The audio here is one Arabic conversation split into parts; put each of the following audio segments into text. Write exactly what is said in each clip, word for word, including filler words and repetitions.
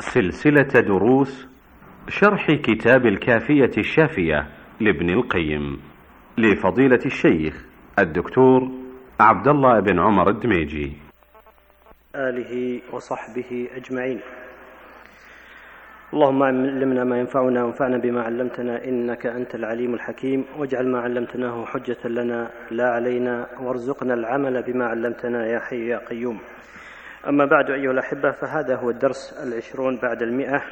سلسلة دروس شرح كتاب الكافية الشافية لابن القيم لفضيلة الشيخ الدكتور عبد الله بن عمر الدميجي آله وصحبه أجمعين. اللهم علمنا ما ينفعنا وانفعنا بما علمتنا إنك أنت العليم الحكيم، واجعل ما علمتناه حجة لنا لا علينا، وارزقنا العمل بما علمتنا يا حي يا قيوم. أما بعد أيها الأحبة، فهذا هو الدرس العشرون بعد المئة،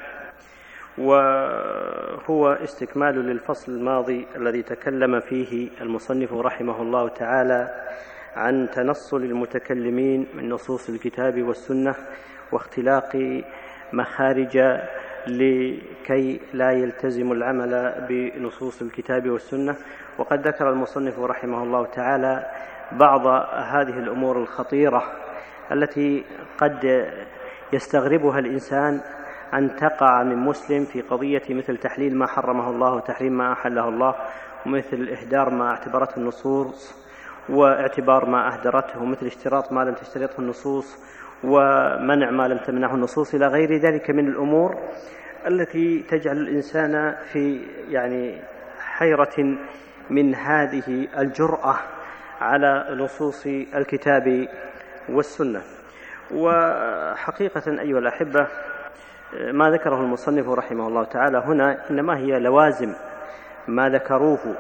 وهو استكمال للفصل الماضي الذي تكلم فيه المصنف رحمه الله تعالى عن تنصل المتكلمين من نصوص الكتاب والسنة واختلاق مخارج لكي لا يلتزم العمل بنصوص الكتاب والسنة. وقد ذكر المصنف رحمه الله تعالى بعض هذه الأمور الخطيرة التي قد يستغربها الإنسان أن تقع من مسلم في قضية مثل تحليل ما حرمه الله وتحريم ما أحله الله، ومثل إهدار ما اعتبرته النصوص واعتبار ما أهدرته، ومثل اشتراط ما لم تشترطه النصوص ومنع ما لم تمنعه النصوص، إلى غير ذلك من الأمور التي تجعل الإنسان في يعني حيرة من هذه الجرأة على نصوص الكتاب والسنة. وحقيقة أيها الأحبة، ما ذكره المصنف رحمه الله تعالى هنا إنما هي لوازم ما ذكروه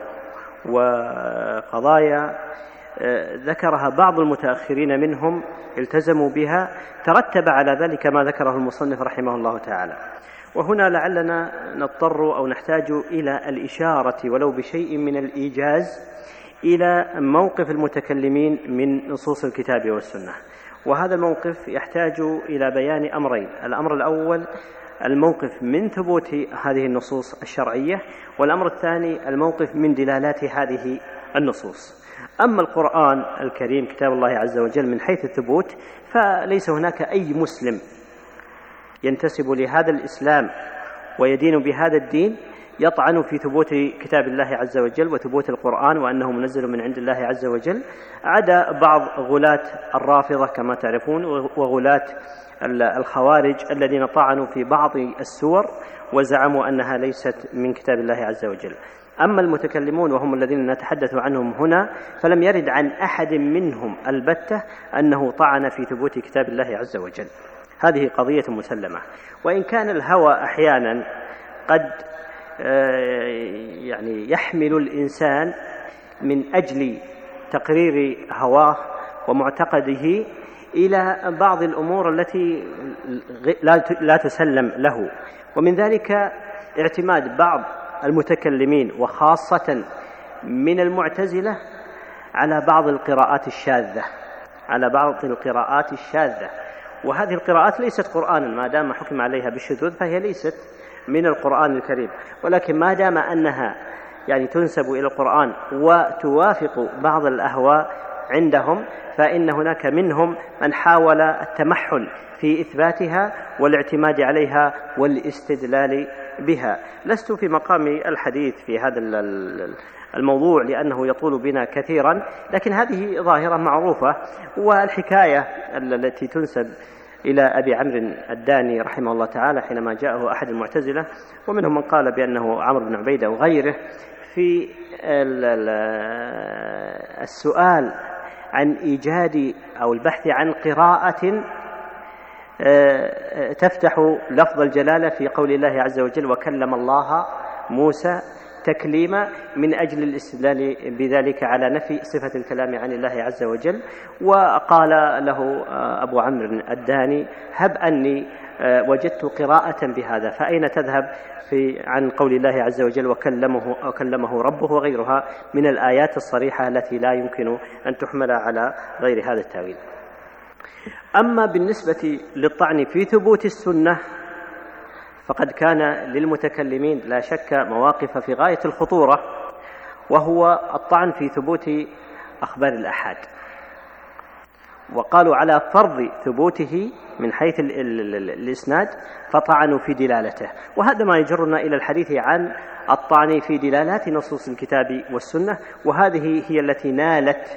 وقضايا ذكرها بعض المتأخرين منهم التزموا بها، ترتب على ذلك ما ذكره المصنف رحمه الله تعالى. وهنا لعلنا نضطر أو نحتاج إلى الإشارة ولو بشيء من الإيجاز إلى موقف المتكلمين من نصوص الكتاب والسنة. وهذا الموقف يحتاج إلى بيان أمرين: الأمر الأول الموقف من ثبوت هذه النصوص الشرعية، والأمر الثاني الموقف من دلالات هذه النصوص. أما القرآن الكريم كتاب الله عز وجل من حيث الثبوت، فليس هناك أي مسلم ينتسب لهذا الإسلام ويدين بهذا الدين يطعن في ثبوت كتاب الله عز وجل وثبوت القرآن وأنه منزل من عند الله عز وجل، عدا بعض غلاة الرافضة كما تعرفون وغلاة الخوارج الذين طعنوا في بعض السور وزعموا أنها ليست من كتاب الله عز وجل. أما المتكلمون وهم الذين نتحدث عنهم هنا، فلم يرد عن أحد منهم البتة أنه طعن في ثبوت كتاب الله عز وجل. هذه قضية مسلمة. وإن كان الهوى أحيانا قد يعني يحمل الإنسان من أجل تقرير هواه ومعتقده إلى بعض الأمور التي لا تسلم له، ومن ذلك اعتماد بعض المتكلمين وخاصة من المعتزلة على بعض القراءات الشاذة على بعض القراءات الشاذة وهذه القراءات ليست قرآنا، ما دام حكم عليها بالشذوذ فهي ليست من القرآن الكريم، ولكن ما دام أنها يعني تنسب إلى القرآن وتوافق بعض الأهواء عندهم، فإن هناك منهم من حاول التمحل في إثباتها والاعتماد عليها والاستدلال بها. لست في مقام الحديث في هذا الموضوع لأنه يطول بنا كثيرا، لكن هذه ظاهرة معروفة. والحكاية التي تنسب إلى أبي عمرو الداني رحمه الله تعالى حينما جاءه أحد المعتزلة، ومنهم من قال بأنه عمرو بن عبيدة وغيره، في السؤال عن إيجاد أو البحث عن قراءة تفتح لفظ الجلالة في قول الله عز وجل وكلم الله موسى تكليما، من أجل الاستدلال بذلك على نفي صفة الكلام عن الله عز وجل. وقال له أبو عمرو الداني هب أني وجدت قراءة بهذا، فأين تذهب في عن قول الله عز وجل وكلمه, وكلمه ربه وغيرها من الآيات الصريحة التي لا يمكن أن تحمل على غير هذا التأويل. أما بالنسبة للطعن في ثبوت السنة، فقد كان للمتكلمين لا شك مواقف في غاية الخطورة، وهو الطعن في ثبوت أخبار الآحاد، وقالوا على فرض ثبوته من حيث الإسناد فطعنوا في دلالته. وهذا ما يجرنا إلى الحديث عن الطعن في دلالات نصوص الكتاب والسنة، وهذه هي التي نالت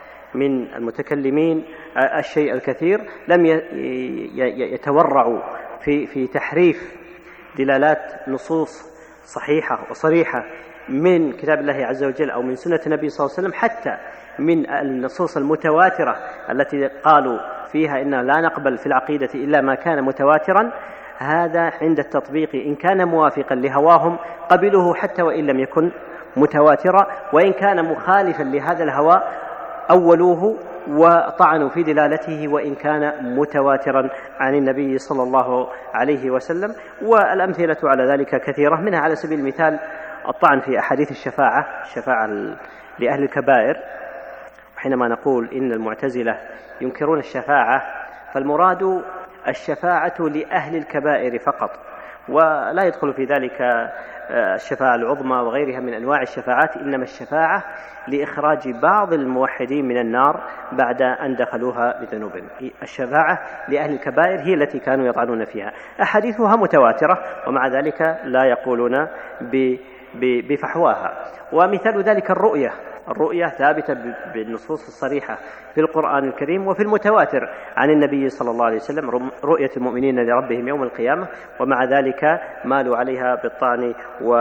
من المتكلمين الشيء الكثير، لم يتورعوا في في تحريف دلالات نصوص صحيحة وصريحة من كتاب الله عز وجل أو من سنة النبي صلى الله عليه وسلم، حتى من النصوص المتواترة التي قالوا فيها إن لا نقبل في العقيدة إلا ما كان متواترا، هذا عند التطبيق إن كان موافقا لهواهم قبلوه حتى وإن لم يكن متواترا، وإن كان مخالفا لهذا الهوى أولوه وطعنوا في دلالته وإن كان متواترا عن النبي صلى الله عليه وسلم. والأمثلة على ذلك كثيرة، منها على سبيل المثال الطعن في أحاديث الشفاعة، الشفاعة لأهل الكبائر. حينما نقول إن المعتزلة ينكرون الشفاعة فالمراد الشفاعة لأهل الكبائر فقط، ولا يدخل في ذلك الشفاعة العظمى وغيرها من أنواع الشفاعات، إنما الشفاعة لإخراج بعض الموحدين من النار بعد أن دخلوها بذنوب. الشفاعة لأهل الكبائر هي التي كانوا يطعنون فيها، أحاديثها متواترة ومع ذلك لا يقولون بفحواها. ومثال ذلك الرؤية، الرؤية ثابتة بالنصوص الصريحة في القرآن الكريم وفي المتواتر عن النبي صلى الله عليه وسلم، رؤية المؤمنين لربهم يوم القيامة، ومع ذلك مالوا عليها بالطعن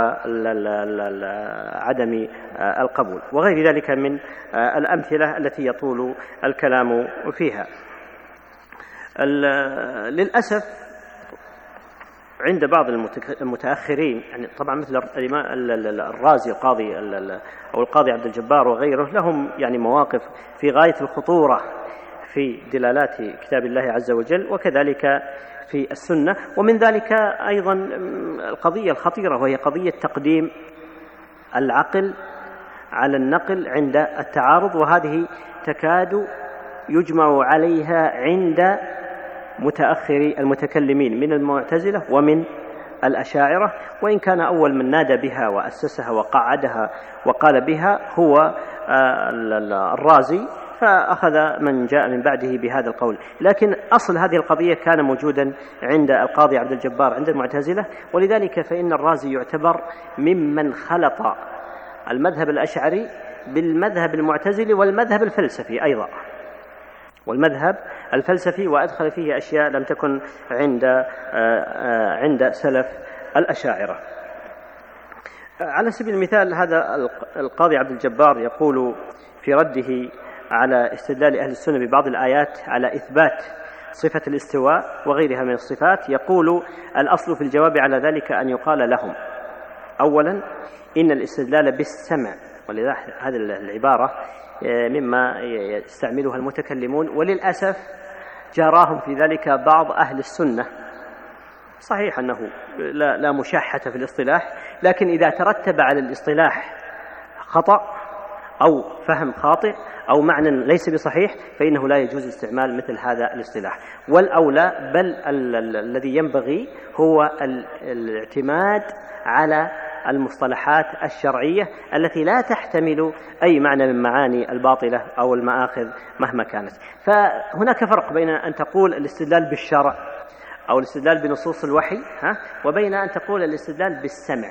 وعدم القبول وغير ذلك من الأمثلة التي يطول الكلام فيها. للأسف عند بعض المتأخرين، يعني طبعا مثل الرازي القاضي أو القاضي عبد الجبار وغيره، لهم يعني مواقف في غاية الخطورة في دلالات كتاب الله عز وجل وكذلك في السنة. ومن ذلك أيضا القضية الخطيرة وهي قضية تقديم العقل على النقل عند التعارض، وهذه تكاد يجمع عليها عند متأخري المتكلمين من المعتزلة ومن الأشاعرة، وإن كان أول من نادى بها وأسسها وقعدها وقال بها هو الرازي، فأخذ من جاء من بعده بهذا القول. لكن أصل هذه القضية كان موجودا عند القاضي عبد الجبار عند المعتزلة، ولذلك فإن الرازي يعتبر ممن خلط المذهب الأشعري بالمذهب المعتزلي والمذهب الفلسفي أيضا، والمذهب الفلسفي، وأدخل فيه أشياء لم تكن عند عند سلف الأشاعرة. على سبيل المثال هذا القاضي عبد الجبار يقول في رده على استدلال أهل السنة ببعض الآيات على إثبات صفة الاستواء وغيرها من الصفات، يقول الأصل في الجواب على ذلك أن يقال لهم أولا إن الاستدلال بالسمع، ولذا هذه العبارة مما يستعملها المتكلمون، وللأسف جاراهم في ذلك بعض أهل السنة. صحيح أنه لا, لا مشاحة في الاصطلاح، لكن إذا ترتب على الاصطلاح خطأ أو فهم خاطئ أو معنى ليس بصحيح فإنه لا يجوز استعمال مثل هذا الاصطلاح. والأولى بل الذي ينبغي هو الاعتماد على المصطلحات الشرعية التي لا تحتمل أي معنى من معاني الباطلة أو المآخذ مهما كانت. فهناك فرق بين أن تقول الاستدلال بالشرع أو الاستدلال بنصوص الوحي ها وبين أن تقول الاستدلال بالسمع.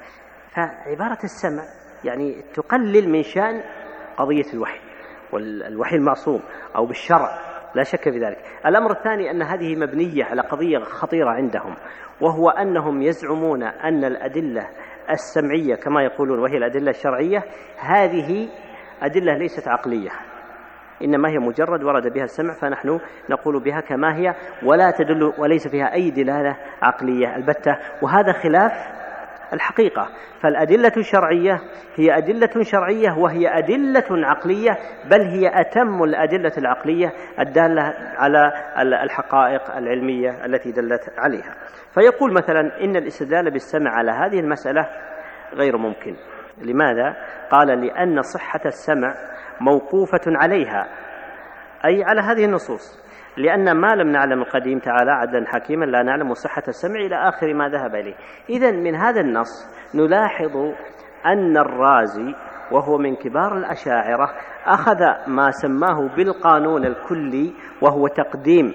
فعبارة السمع يعني تقلل من شأن قضية الوحي والوحي المعصوم أو بالشرع، لا شك في ذلك. الأمر الثاني أن هذه مبنية على قضية خطيرة عندهم، وهو أنهم يزعمون أن الأدلة السمعية كما يقولون وهي الأدلة الشرعية هذه أدلة ليست عقلية، إنما هي مجرد ورد بها السمع فنحن نقول بها كما هي ولا تدل وليس فيها أي دلالة عقلية البتة، وهذا خلاف الحقيقة. فالأدلة الشرعية هي أدلة شرعية وهي أدلة عقلية، بل هي أتم الأدلة العقلية الدالة على الحقائق العلمية التي دلت عليها. فيقول مثلا إن الاستدلال بالسمع على هذه المسألة غير ممكن. لماذا؟ قال لأن صحة السمع موقوفة عليها، أي على هذه النصوص، لأن ما لم نعلم القديم تعالى عدلا حكيما لا نعلم صحة السمع إلى آخر ما ذهب إليه. إذن من هذا النص نلاحظ أن الرازي وهو من كبار الأشاعرة أخذ ما سماه بالقانون الكلي، وهو تقديم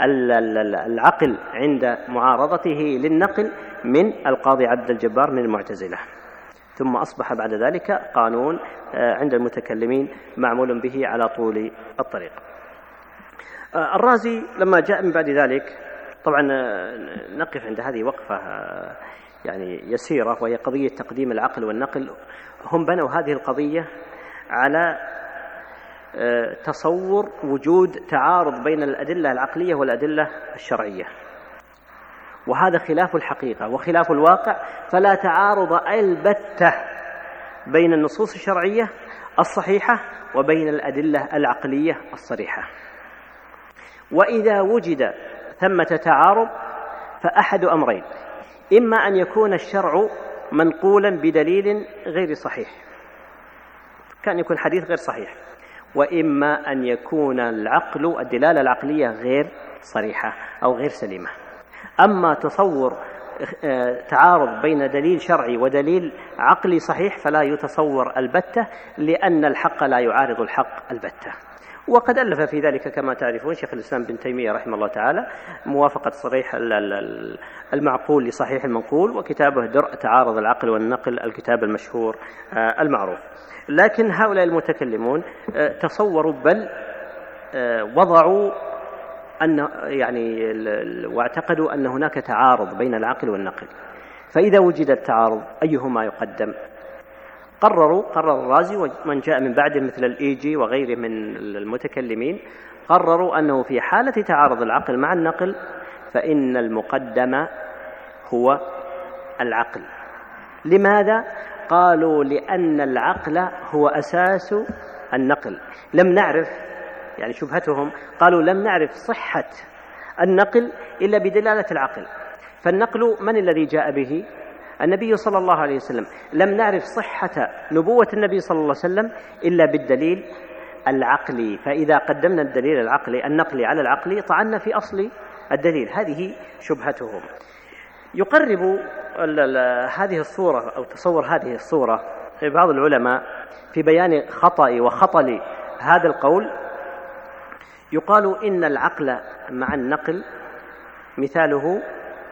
العقل عند معارضته للنقل من القاضي عبد الجبار من المعتزلة، ثم أصبح بعد ذلك قانون عند المتكلمين معمول به على طول الطريق. الرازي لما جاء من بعد ذلك طبعا نقف عند هذه وقفة يعني يسيرة، وهي قضية تقديم العقل والنقل. هم بنوا هذه القضية على تصور وجود تعارض بين الأدلة العقلية والأدلة الشرعية، وهذا خلاف الحقيقة وخلاف الواقع، فلا تعارض البتة بين النصوص الشرعية الصحيحة وبين الأدلة العقلية الصريحة. وإذا وجد ثمة تعارض فأحد أمرين: إما أن يكون الشرع منقولا بدليل غير صحيح، كان يكون حديث غير صحيح، وإما أن يكون العقل الدلالة العقلية غير صريحة أو غير سليمة. أما تصور تعارض بين دليل شرعي ودليل عقلي صحيح فلا يتصور البتة، لأن الحق لا يعارض الحق البتة. وقد ألف في ذلك كما تعرفون شيخ الإسلام بن تيمية رحمه الله تعالى موافقة صريح المعقول لصحيح المنقول، وكتابه درء تعارض العقل والنقل، الكتاب المشهور المعروف. لكن هؤلاء المتكلمون تصوروا بل وضعوا أن يعني واعتقدوا أن هناك تعارض بين العقل والنقل، فإذا وجد التعارض أيهما يقدم؟ قرروا قرر الرازي ومن جاء من بعده مثل الإيجي وغيره من المتكلمين، قرروا أنه في حالة تعارض العقل مع النقل فإن المقدم هو العقل. لماذا؟ قالوا لأن العقل هو أساس النقل. لم نعرف، يعني شبهتهم قالوا لم نعرف صحة النقل إلا بدلالة العقل، فالنقل من الذي جاء به؟ النبي صلى الله عليه وسلم. لم نعرف صحة نبوة النبي صلى الله عليه وسلم إلا بالدليل العقلي، فإذا قدمنا الدليل العقلي النقلي على العقلي طعنا في أصل الدليل. هذه شبهتهم. يقرب هذه الصورة أو تصور هذه الصورة بعض العلماء في بيان خطأ وخطل هذا القول. يقال إن العقل مع النقل مثاله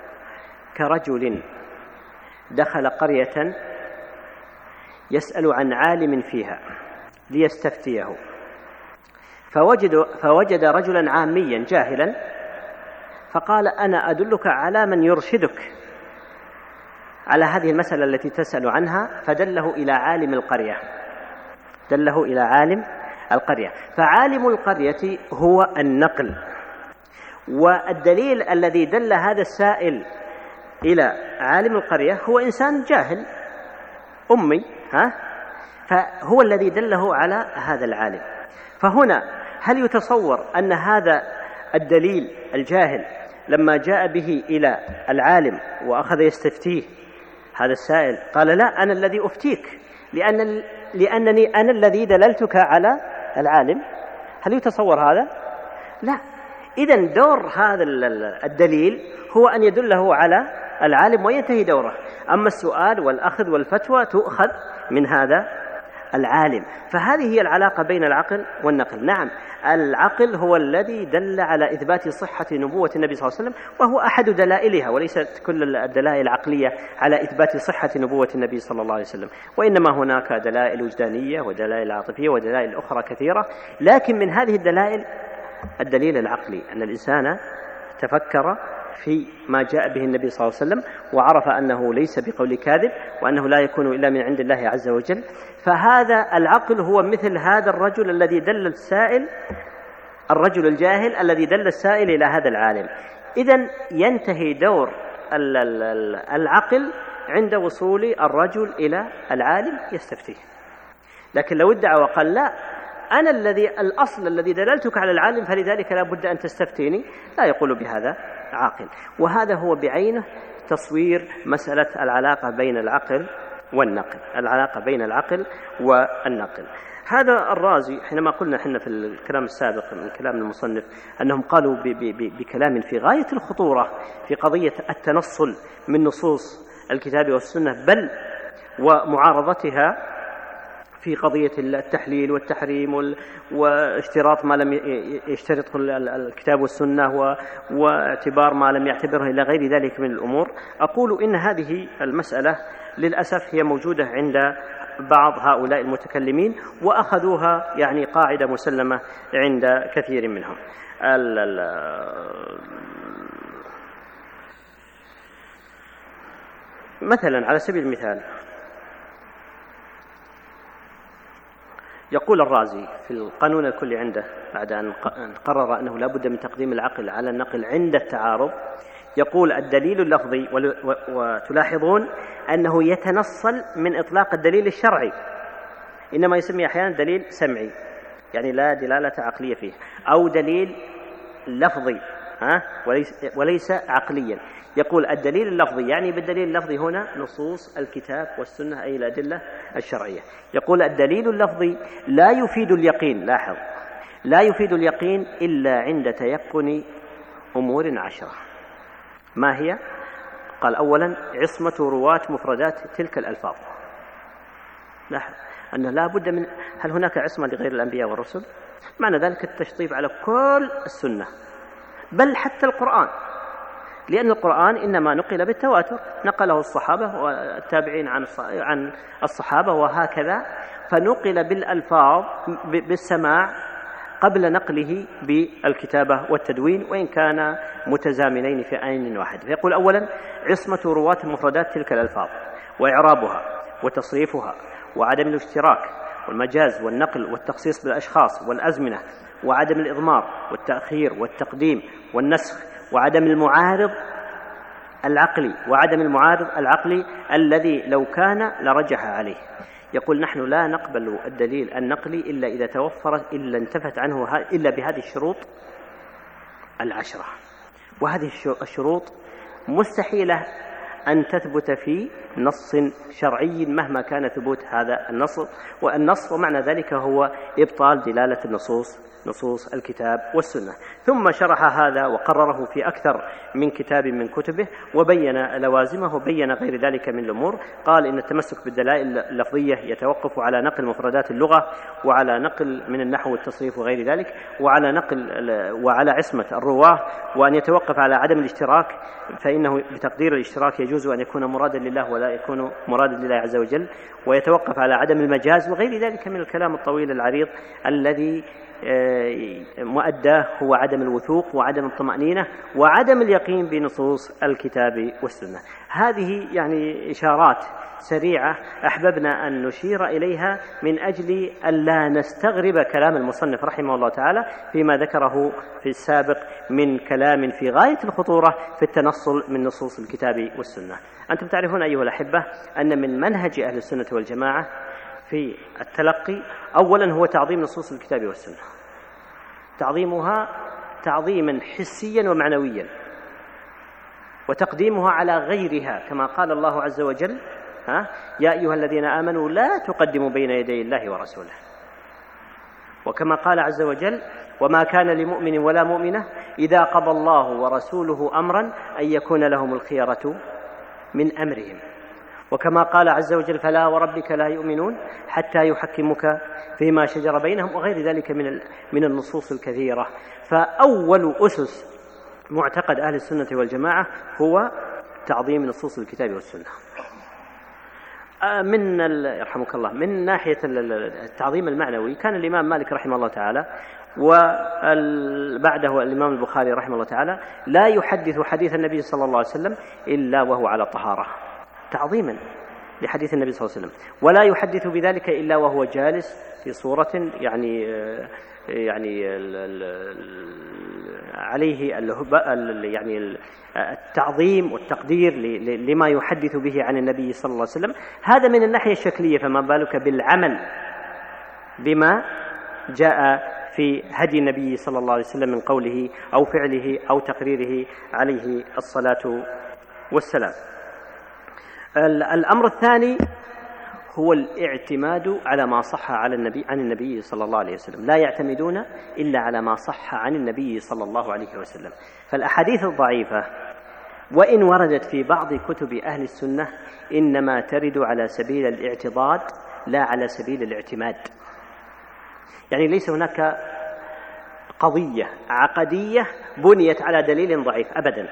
كرجل دخل قرية يسأل عن عالم فيها ليستفتيه، فوجد, فوجد رجلا عاميا جاهلا فقال: أنا أدلك على من يرشدك على هذه المسألة التي تسأل عنها، فدله إلى عالم القرية دله إلى عالم القرية فعالم القرية هو النقل. والدليل الذي دل هذا السائل إلى عالم القرية هو إنسان جاهل أمي ها فهو الذي دله على هذا العالم. فهنا هل يتصور أن هذا الدليل الجاهل لما جاء به إلى العالم وأخذ يستفتيه هذا السائل قال: لا، أنا الذي أفتيك لأن لأنني أنا الذي دللتك على العالم؟ هل يتصور هذا؟ لا. إذن دور هذا الدليل هو أن يدله على العالم وينتهي دوره، أما السؤال والأخذ والفتوى تؤخذ من هذا العالم. فهذه هي العلاقة بين العقل والنقل. نعم، العقل هو الذي دل على إثبات صحة نبوة النبي صلى الله عليه وسلم، وهو أحد دلائلها، وليست كل الدلائل العقلية على إثبات صحة نبوة النبي صلى الله عليه وسلم، وإنما هناك دلائل وجدانية ودلائل عاطفية ودلائل أخرى كثيرة. لكن من هذه الدلائل الدليل العقلي، أن الإنسان تفكر في ما جاء به النبي صلى الله عليه وسلم وعرف أنه ليس بقول كاذب وأنه لا يكون إلا من عند الله عز وجل. فهذا العقل هو مثل هذا الرجل الذي دل السائل الرجل الجاهل الذي دل السائل إلى هذا العالم. إذن ينتهي دور العقل عند وصول الرجل إلى العالم يستفتيه. لكن لو ادعى وقال: لا، أنا الذي الأصل الذي دللتك على العالم فلذلك لا بد أن تستفتيني، لا يقول بهذا عاقل. وهذا هو بعينه تصوير مسألة العلاقة بين العقل والنقل العلاقة بين العقل والنقل. هذا الرازي حينما قلنا حنا في الكلام السابق من كلام المصنف أنهم قالوا بكلام في غاية الخطورة في قضية التنصل من نصوص الكتاب والسنة، بل ومعارضتها في قضية التحليل والتحريم واشتراط ما لم يشترطه الكتاب والسنة واعتبار ما لم يعتبره إلى غير ذلك من الأمور. أقول إن هذه المسألة للأسف هي موجودة عند بعض هؤلاء المتكلمين، وأخذوها يعني قاعدة مسلمة عند كثير منهم. مثلا على سبيل المثال يقول الرازي في القانون الكلي عنده بعد أن قرر أنه لا بد من تقديم العقل على النقل عند التعارض، يقول الدليل اللفظي، وتلاحظون أنه يتنصل من إطلاق الدليل الشرعي، إنما يسمي أحيانا دليل سمعي يعني لا دلالة عقلية فيه، أو دليل لفظي ها وليس, وليس عقليا. يقول الدليل اللفظي يعني بالدليل اللفظي هنا نصوص الكتاب والسنة أي الأدلة الشرعية. يقول الدليل اللفظي لا يفيد اليقين، لاحظ، لا يفيد اليقين إلا عند تيقن أمور عشرة. ما هي؟ قال أولا عصمة رواة مفردات تلك الألفاظ. لاحظ أنه لا بد من، هل هناك عصمة لغير الأنبياء والرسل؟ معنى ذلك التشطيب على كل السنة بل حتى القرآن، لأن القرآن إنما نقل بالتواتر، نقله الصحابة والتابعين عن الصحابة وهكذا، فنقل بالألفاظ بالسماع قبل نقله بالكتابة والتدوين وإن كان متزامنين في آن واحد. فيقول أولا عصمة رواة مفردات تلك الألفاظ وإعرابها وتصريفها وعدم الاشتراك والمجاز والنقل والتخصيص بالأشخاص والأزمنة وعدم الإضمار والتأخير والتقديم والنسخ وعدم المعارض العقلي وعدم المعارض العقلي الذي لو كان لرجح عليه. يقول نحن لا نقبل الدليل النقلي إلا إذا توفرت إلا انتفت عنه إلا بهذه الشروط العشرة، وهذه الشروط مستحيلة أن تثبت في نص شرعي مهما كان ثبوت هذا النص، والنص ومعنى ذلك هو إبطال دلالة النصوص نصوص الكتاب والسنة. ثم شرح هذا وقرره في أكثر من كتاب من كتبه وبين لوازمه وبين غير ذلك من الأمور. قال إن التمسك بالدلائل اللفظية يتوقف على نقل مفردات اللغة وعلى نقل من النحو والتصريف وغير ذلك وعلى نقل وعلى عصمة الرواه، وأن يتوقف على عدم الاشتراك فإنه بتقدير الاشتراك يجوز أن يكون مرادا لله ولا يكون مرادا لله عز وجل، ويتوقف على عدم المجاز وغير ذلك من الكلام الطويل العريض الذي مؤداه هو عدم الوثوق وعدم الطمأنينة وعدم اليقين بنصوص الكتاب والسنة. هذه يعني إشارات سريعة أحببنا أن نشير إليها من أجل أن لا نستغرب كلام المصنف رحمه الله تعالى فيما ذكره في السابق من كلام في غاية الخطورة في التنصل من نصوص الكتاب والسنة. أنتم تعرفون أيها الأحبة أن من منهج أهل السنة والجماعة في التلقي أولا هو تعظيم نصوص الكتاب والسنة، تعظيمها تعظيما حسيا ومعنويا، وتقديمها على غيرها كما قال الله عز وجل ها يا أيها الذين آمنوا لا تقدموا بين يدي الله ورسوله، وكما قال عز وجل وما كان لمؤمن ولا مؤمنة إذا قضى الله ورسوله أمرا أن يكون لهم الخيرة من أمرهم، وكما قال عز وجل فلا وربك لا يؤمنون حتى يحكمك فيما شجر بينهم وغير ذلك من من النصوص الكثيرة. فأول أسس معتقد أهل السنة والجماعة هو تعظيم نصوص الكتاب والسنة. من يرحمك الله من ناحية التعظيم المعنوي كان الإمام مالك رحمه الله تعالى وبعده الإمام البخاري رحمه الله تعالى لا يحدث حديث النبي صلى الله عليه وسلم إلا وهو على طهارة تعظيما لحديث النبي صلى الله عليه وسلم، ولا يحدث بذلك إلا وهو جالس في صورة يعني يعني عليه يعني التعظيم والتقدير لما يحدث به عن النبي صلى الله عليه وسلم. هذا من الناحية الشكلية، فما بالك بالعمل بما جاء في هدي النبي صلى الله عليه وسلم من قوله أو فعله أو تقريره عليه الصلاة والسلام. الأمر الثاني هو الاعتماد على ما صح على النبي عن النبي صلى الله عليه وسلم، لا يعتمدون إلا على ما صح عن النبي صلى الله عليه وسلم. فالأحاديث الضعيفة وإن وردت في بعض كتب أهل السنة إنما ترد على سبيل الاعتضاد لا على سبيل الاعتماد، يعني ليس هناك قضية عقدية بنيت على دليل ضعيف أبدا،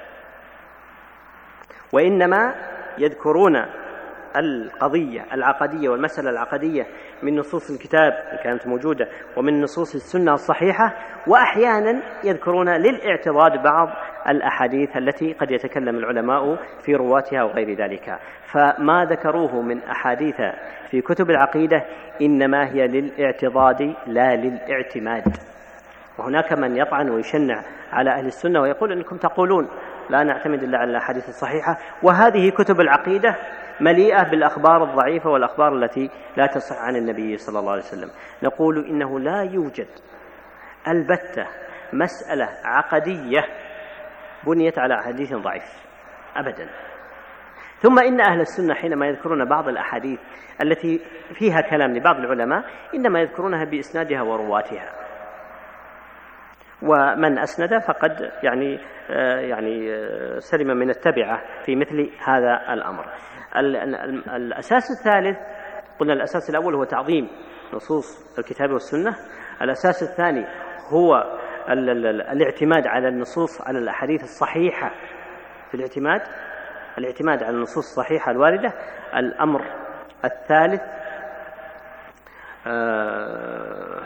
وإنما يذكرون القضية العقدية والمسألة العقدية من نصوص الكتاب إن كانت موجودة ومن نصوص السنة الصحيحة، وأحيانا يذكرون للاعتضاد بعض الأحاديث التي قد يتكلم العلماء في رواتها وغير ذلك. فما ذكروه من أحاديث في كتب العقيدة إنما هي للاعتضاد لا للاعتماد. وهناك من يطعن ويشنع على أهل السنة ويقول إنكم تقولون لا نعتمد إلا على الأحاديث الصحيحة، وهذه كتب العقيدة مليئة بالأخبار الضعيفة والأخبار التي لا تصح عن النبي صلى الله عليه وسلم. نقول إنه لا يوجد البتة مسألة عقدية بنيت على حديث ضعيف أبدا. ثم إن أهل السنة حينما يذكرون بعض الأحاديث التي فيها كلام لبعض العلماء إنما يذكرونها بإسنادها ورواتها، ومن أسند فقد يعني يعني سلم من التبعة في مثل هذا الأمر. الأساس الثالث قلنا الأساس الأول هو تعظيم نصوص الكتاب والسنة. الأساس الثاني هو الاعتماد على النصوص على الأحاديث الصحيحة في الاعتماد الاعتماد على النصوص الصحيحة الواردة. الأمر الثالث آه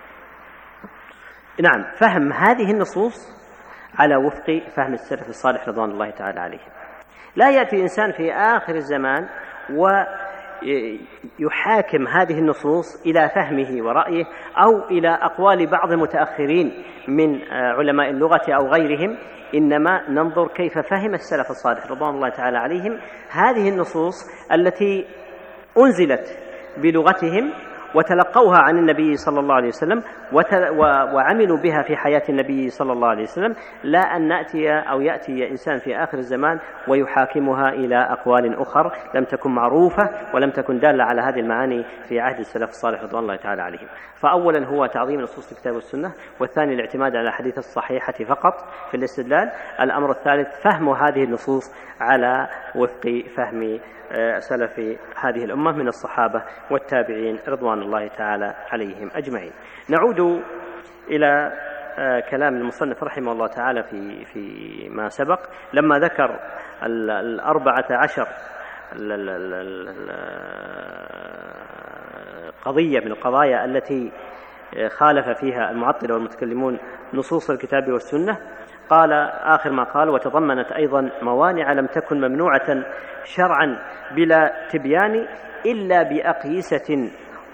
نعم فهم هذه النصوص على وفق فهم السلف الصالح رضوان الله تعالى عليهم. لا يأتي إنسان في آخر الزمان ويحاكم هذه النصوص إلى فهمه ورأيه أو إلى أقوال بعض المتأخرين من علماء اللغة أو غيرهم، إنما ننظر كيف فهم السلف الصالح رضوان الله تعالى عليهم هذه النصوص التي أنزلت بلغتهم وتلقوها عن النبي صلى الله عليه وسلم وعملوا بها في حياة النبي صلى الله عليه وسلم، لا أن نأتي أو يأتي إنسان في آخر الزمان ويحاكمها إلى أقوال أخرى لم تكن معروفة ولم تكن دالة على هذه المعاني في عهد السلف الصالح رضوان الله تعالى عليهم. فأولا هو تعظيم نصوص الكتاب والسنة، والثاني الاعتماد على الحديث الصحيحة فقط في الاستدلال. الأمر الثالث فهم هذه النصوص على وفق فهم سلف هذه الأمة من الصحابة والتابعين رضوان الله تعالى عليهم أجمعين. نعود إلى كلام المصنف رحمه الله تعالى في في ما سبق لما ذكر الأربعة عشر قضية من القضايا التي خالف فيها المعطلة والمتكلمون نصوص الكتاب والسنة. قال آخر ما قال: وتضمنت أيضا موانع لم تكن ممنوعة شرعا بلا تبيان إلا بأقيسة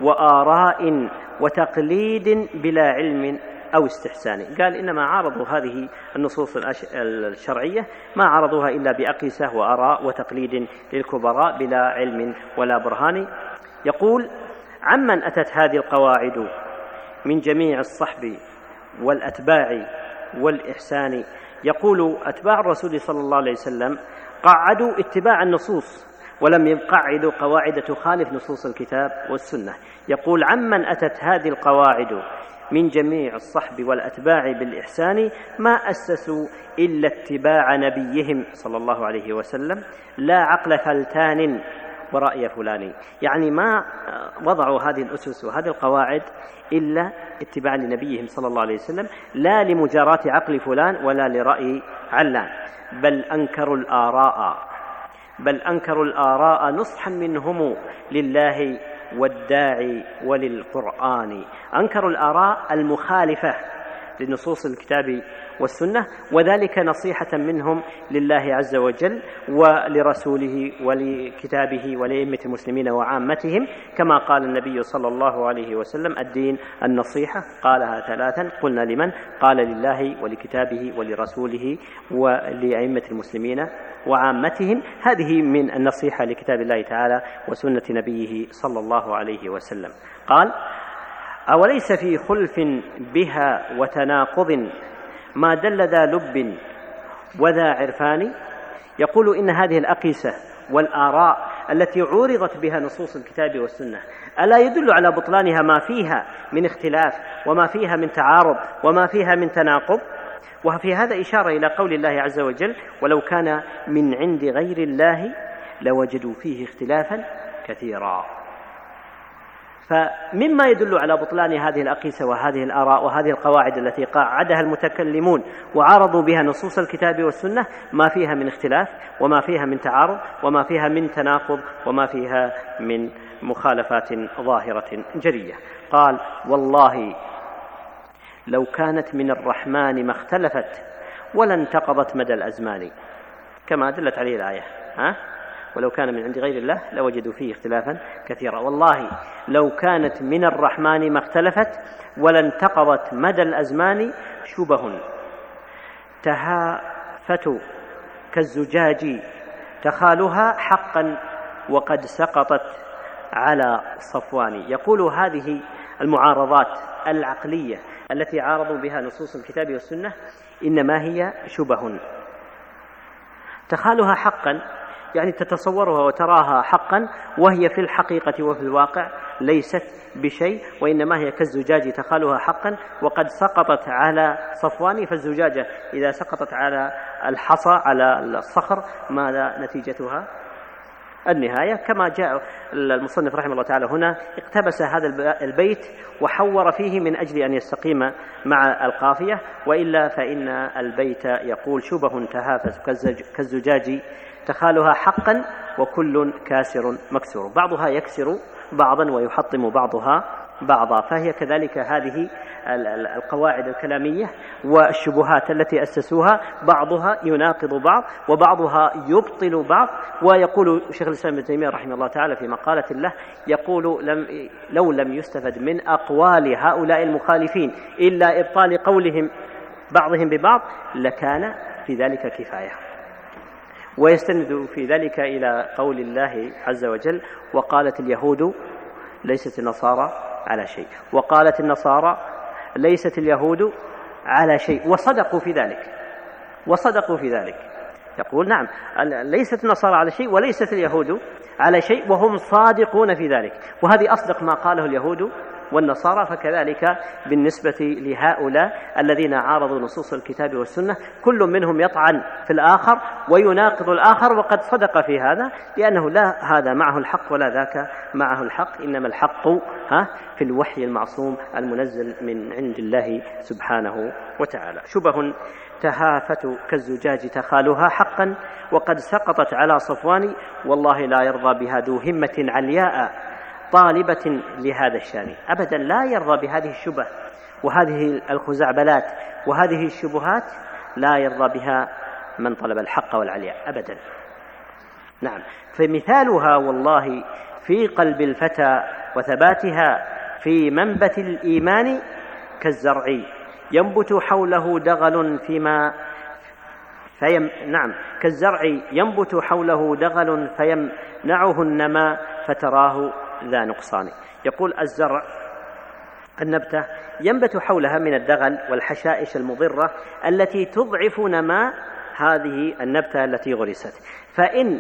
وآراء وتقليد بلا علم أو استحسان. قال إنما عارضوا هذه النصوص الشرعية ما عرضوها إلا بأقيسة وآراء وتقليد للكبراء بلا علم ولا برهان. يقول: عمن أتت هذه القواعد من جميع الصحب والأتباع والإحسان. يقول أتباع الرسول صلى الله عليه وسلم قعدوا اتباع النصوص ولم يقعدوا قواعد تخالف نصوص الكتاب والسنة. يقول: عمن أتت هذه القواعد من جميع الصحب والأتباع بالإحسان ما أسسوا إلا اتباع نبيهم صلى الله عليه وسلم لا عقل فلتان ورأي فلان. يعني ما وضعوا هذه الأسس وهذه القواعد إلا اتباع لنبيهم صلى الله عليه وسلم لا لمجاراة عقل فلان ولا لرأي علان، بل أنكروا الآراء بل أنكروا الآراء نصحا منهم لله والداعي وللقرآن. أنكروا الآراء المخالفة لنصوص الكتاب والسنة، وذلك نصيحة منهم لله عز وجل ولرسوله ولكتابه ولأئمة المسلمين وعامتهم، كما قال النبي صلى الله عليه وسلم: الدين النصيحة. قالها ثلاثا: قلنا لمن؟ قال لله ولكتابه ولرسوله ولأئمة المسلمين وعامتهم. هذه من النصيحة لكتاب الله تعالى وسنة نبيه صلى الله عليه وسلم. قال: أوليس في خلف بها وتناقض ما دل ذا لب وذا عرفان. يقول إن هذه الأقيسة والآراء التي عورضت بها نصوص الكتاب والسنة ألا يدل على بطلانها ما فيها من اختلاف وما فيها من تعارض وما فيها من تناقض؟ وفي هذا إشارة إلى قول الله عز وجل: ولو كان من عند غير الله لوجدوا فيه اختلافا كثيرا. فمما يدل على بطلان هذه الأقيسة وهذه الآراء وهذه القواعد التي قاعدها المتكلمون وعارضوا بها نصوص الكتاب والسنة ما فيها من اختلاف وما فيها من تعارض وما فيها من تناقض وما فيها من مخالفات ظاهرة جلية. قال: والله لو كانت من الرحمن ما اختلفت ولا انتقضت مدى الأزمان، كما دلت عليه الآية، ها؟ ولو كان من عند غير الله لوجدوا فيه اختلافا كثيرا. والله لو كانت من الرحمن ما اختلفت ولا انتقضت مدى الأزمان شبه. تهافت كالزجاج تخالها حقا وقد سقطت على صفوان. يقول هذه المعارضات العقلية التي عارضوا بها نصوص الكتاب والسنة إنما هي شبه. تخالها حقا يعني تتصورها وتراها حقا، وهي في الحقيقة وفي الواقع ليست بشيء، وإنما هي كالزجاج تخالها حقا وقد سقطت على صفوان. فالزجاجة إذا سقطت على الحصى على الصخر ماذا نتيجتها؟ النهاية. كما جاء المصنف رحمه الله تعالى هنا اقتبس هذا البيت وحور فيه من أجل أن يستقيم مع القافية، وإلا فإن البيت يقول شبه تهافت كالزجاج تخالها حقا وكل كاسر مكسور. بعضها يكسر بعضا ويحطم بعضها بعضا. فهي كذلك هذه القواعد الكلامية والشبهات التي أسسوها بعضها يناقض بعض وبعضها يبطل بعض. ويقول شيخ الإسلام ابن تيمية رحمه الله تعالى في مقالة له يقول لم لو لم يستفد من أقوال هؤلاء المخالفين إلا إبطال قولهم بعضهم ببعض لكان في ذلك كفاية. ويستند في ذلك إلى قول الله عز وجل وقالت اليهود ليست النصارى على شيء، وقالت النصارى ليست اليهود على شيء، وصدقوا في ذلك وصدقوا في ذلك. يقول نعم ليست النصارى على شيء وليست اليهود على شيء وهم صادقون في ذلك، وهذه أصدق ما قاله اليهود والنصارى. فكذلك بالنسبة لهؤلاء الذين عارضوا نصوص الكتاب والسنة كل منهم يطعن في الآخر ويناقض الآخر وقد صدق في هذا، لأنه لا هذا معه الحق ولا ذاك معه الحق، إنما الحق ها في الوحي المعصوم المنزل من عند الله سبحانه وتعالى. شبه تهافت كالزجاج تخالها حقا وقد سقطت على صفوان. والله لا يرضى بها ذو همة علياء طالبة لهذا الشان. أبدا لا يرضى بهذه الشبه وهذه الخزعبلات وهذه الشبهات، لا يرضى بها من طلب الحق والعلياء أبدا. نعم. فمثالها والله في قلب الفتى وثباتها في منبت الإيمان كالزرع ينبت حوله دغل فيما فيم نعم كالزرع ينبت حوله دغل فيمنعه النماء فتراه ذا نقصان. يقول الزرع النبتة ينبت حولها من الدغل والحشائش المضرة التي تضعف نماء هذه النبتة التي غرست. فإن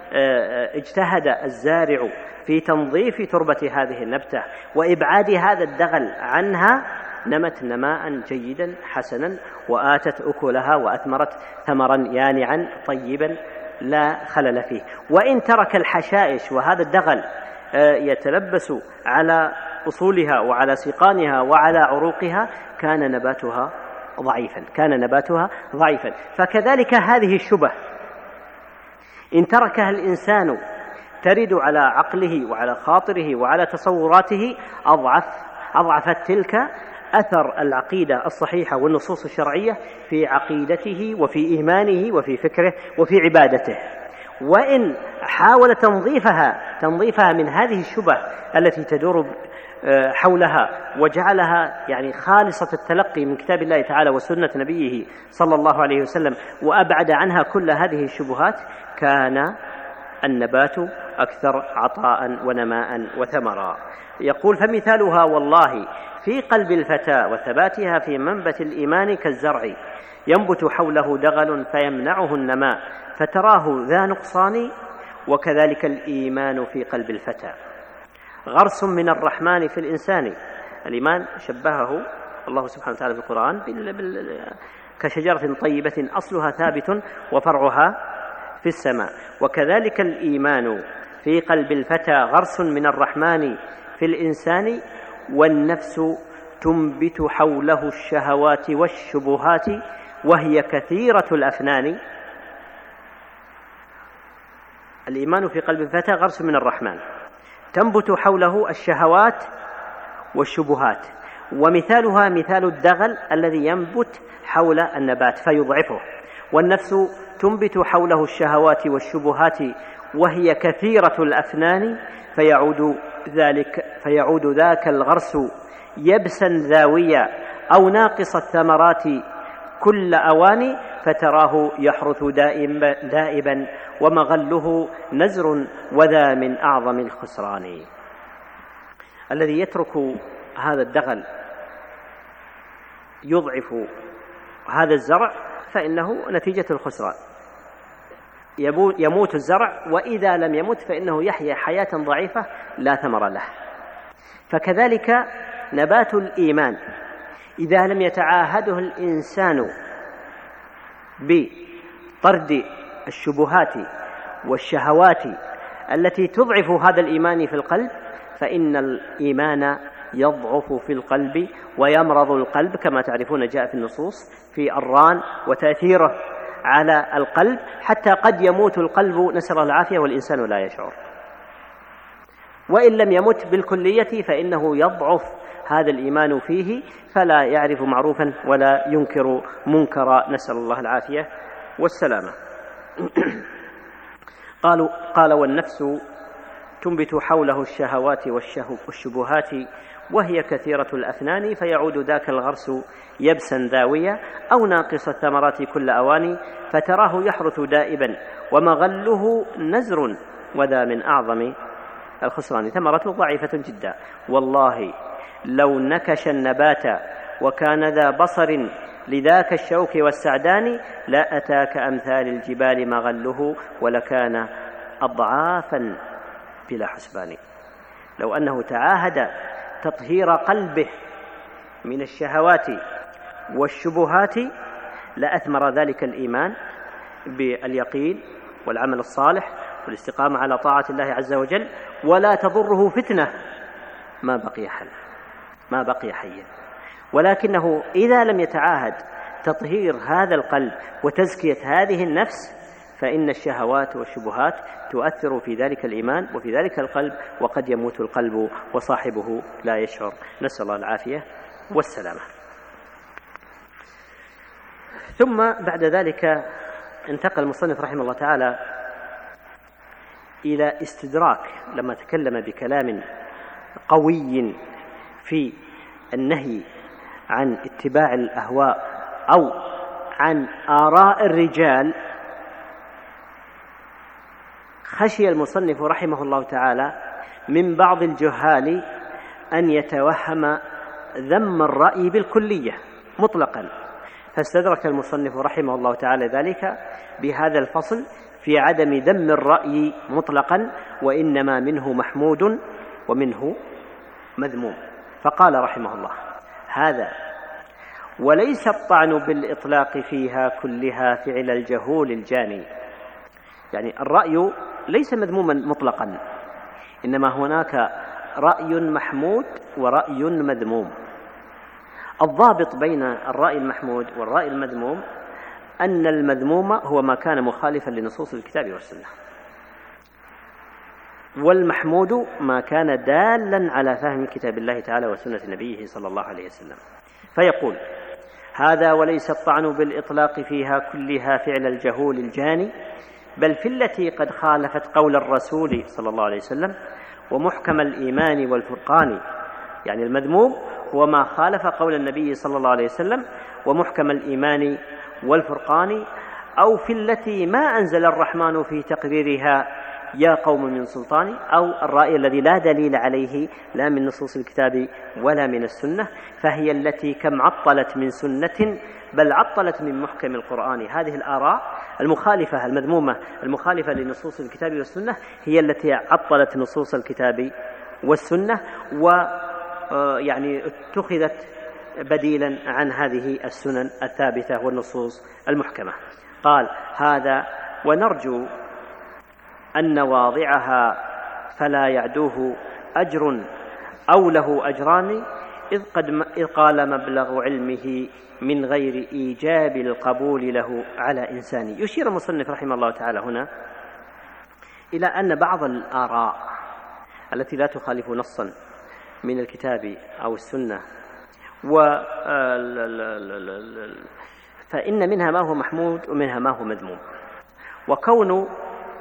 اجتهد الزارع في تنظيف تربة هذه النبتة وإبعاد هذا الدغل عنها نمت نماء جيدا حسنا وآتت أكلها وأثمرت ثمرا يانعا طيبا لا خلل فيه. وإن ترك الحشائش وهذا الدغل يتلبس على أصولها وعلى سيقانها وعلى عروقها كان نباتها ضعيفا كان نباتها ضعيفا. فكذلك هذه الشبه إن تركها الإنسان ترد على عقله وعلى خاطره وعلى تصوراته أضعف أضعفت تلك أثر العقيدة الصحيحة والنصوص الشرعية في عقيدته وفي إيمانه وفي فكره وفي عبادته. وإن حاول تنظيفها تنظيفها من هذه الشبه التي تدور حولها وجعلها يعني خالصة التلقي من كتاب الله تعالى وسنة نبيه صلى الله عليه وسلم وأبعد عنها كل هذه الشبهات كان النبات أكثر عطاء ونماء وثمرا. يقول فمثالها والله في قلب الفتى وثباتها في منبت الإيمان كالزرع ينبت حوله دغل فيمنعه النماء فتراه ذا نقصان. وكذلك الإيمان في قلب الفتى غرس من الرحمن في الإنسان. الإيمان شبهه الله سبحانه وتعالى في القرآن كشجرة طيبة أصلها ثابت وفرعها في السماء. وكذلك الإيمان في قلب الفتى غرس من الرحمن في الإنسان والنفس تنبت حوله الشهوات والشبهات وهي كثيرة الأفنان. الإيمان في قلب الفتى غرس من الرحمن تنبت حوله الشهوات والشبهات ومثالها مثال الدغل الذي ينبت حول النبات فيضعفه. والنفس تنبت حوله الشهوات والشبهات وهي كثيرة الأفنان فيعود ذلك فيعود ذاك الغرس يبسا ذاويا أو ناقص الثمرات كل أوان فتراه يحرث دائم دائبا ومغله نزر وذا من أعظم الخسران. الذي يترك هذا الدغل يضعف هذا الزرع فإنه نتيجة الخسران، يموت الزرع، وإذا لم يمت فإنه يحيا حياة ضعيفة لا ثمر له. فكذلك نبات الإيمان إذا لم يتعاهده الإنسان بطرد الشبهات والشهوات التي تضعف هذا الإيمان في القلب فإن الإيمان يضعف في القلب ويمرض القلب، كما تعرفون جاء في النصوص في الران وتأثيره على القلب حتى قد يموت القلب نسأل الله العافية والإنسان لا يشعر. وإن لم يمت بالكلية فإنه يضعف هذا الإيمان فيه فلا يعرف معروفا ولا ينكر منكرا نسأل الله العافية والسلامة. قالوا قال والنفس تنبت حوله الشهوات والشبهات وهي كثيرة الأفنان فيعود ذاك الغرس يبسا ذاويا أو ناقص الثمرات كل أوان فتراه يحرث دائبا ومغله نزر وذا من أعظم الخسران. ثمرته ضعيفة جدا. والله لو نكش النبات وكان ذا بصر لذاك الشوك والسعدان لا أتاك أمثال الجبال مغله ولكان أضعافا بلا حسبان. لو أنه تعاهد تطهير قلبه من الشهوات والشبهات لأثمر ذلك الإيمان باليقين والعمل الصالح والاستقامة على طاعة الله عز وجل، ولا تضره فتنة ما بقي حل ما بقي حيا. ولكنه إذا لم يتعاهد تطهير هذا القلب وتزكية هذه النفس فإن الشهوات والشبهات تؤثر في ذلك الإيمان وفي ذلك القلب وقد يموت القلب وصاحبه لا يشعر نسأل الله العافية والسلامة. ثم بعد ذلك انتقل المصنف رحمه الله تعالى إلى استدراك لما تكلم بكلام قوي في النهي عن اتباع الأهواء أو عن آراء الرجال. خشي المصنف رحمه الله تعالى من بعض الجهال أن يتوهم ذم الرأي بالكلية مطلقا، فاستدرك المصنف رحمه الله تعالى ذلك بهذا الفصل في عدم ذم الرأي مطلقا وإنما منه محمود ومنه مذموم. فقال رحمه الله هذا وليس الطعن بالإطلاق فيها كلها فعل الجهول الجاني. يعني الرأي ليس مذموما مطلقا، إنما هناك رأي محمود ورأي مذموم. الضابط بين الرأي المحمود والرأي المذموم أن المذموم هو ما كان مخالفا لنصوص الكتاب والسنة، والمحمود ما كان دالا على فهم كتاب الله تعالى وسنة نبيه صلى الله عليه وسلم. فيقول هذا وليس الطعن بالإطلاق فيها كلها فعل الجهول الجاني، بل في التي قد خالفت قول الرسول صلى الله عليه وسلم ومحكم الإيمان والفرقان. يعني المذموم هو ما خالف قول النبي صلى الله عليه وسلم ومحكم الإيمان والفرقان، أو في التي ما أنزل الرحمن في تقريرها يا قوم من سلطان، أو الرأي الذي لا دليل عليه لا من نصوص الكتاب ولا من السنة، فهي التي كم عطلت من سنة بل عطلت من محكم القرآن. هذه الآراء المخالفة المذمومة المخالفة لنصوص الكتاب والسنة هي التي عطلت نصوص الكتاب والسنة ويعني اتخذت بديلا عن هذه السنن الثابتة والنصوص المحكمة. قال هذا ونرجو أن واضعها فلا يعدوه أجر أو له أجران إذ, قد إذ قال مبلغ علمه من غير إيجاب القبول له على إنسان. يشير المصنف رحمه الله تعالى هنا إلى أن بعض الآراء التي لا تخالف نصا من الكتاب أو السنة و فإن منها ما هو محمود ومنها ما هو مذموم. وكون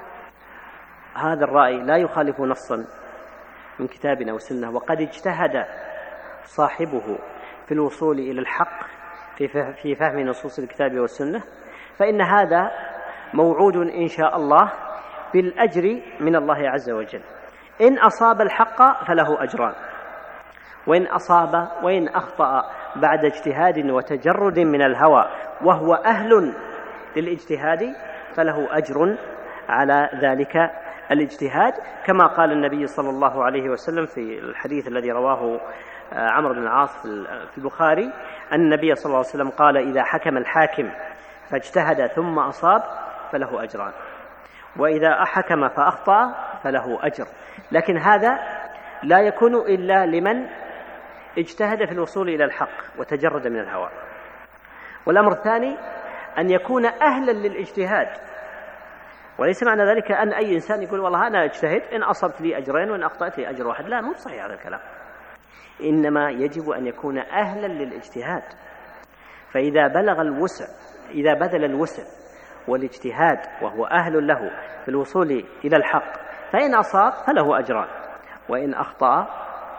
هذا الرأي لا يخالف نصا من كتابنا وسنة وقد اجتهد صاحبه في الوصول إلى الحق في فهم نصوص الكتاب والسنة، فإن هذا موعود إن شاء الله بالأجر من الله عز وجل. إن أصاب الحق فله أجران، وإن أصاب وإن أخطأ بعد اجتهاد وتجرد من الهوى وهو أهل للاجتهاد فله أجر على ذلك الاجتهاد، كما قال النبي صلى الله عليه وسلم في الحديث الذي رواه عمرو بن العاص في البخاري أن النبي صلى الله عليه وسلم قال: إذا حكم الحاكم فاجتهد ثم أصاب فله أجران، وإذا حكم فأخطأ فله أجر. لكن هذا لا يكون إلا لمن اجتهد في الوصول إلى الحق وتجرد من الهوى. والأمر الثاني أن يكون أهلا للاجتهاد، وليس معنى ذلك أن أي إنسان يقول والله أنا اجتهد إن أصبت لي أجرين وإن أخطأت لي أجر واحد. لا، مو صحيح هذا الكلام. إنما يجب أن يكون أهلا للاجتهاد، فإذا بلغ الوسع إذا بذل الوسع والاجتهاد وهو أهل له في الوصول إلى الحق فإن أصاب فله أجران، وإن أخطأ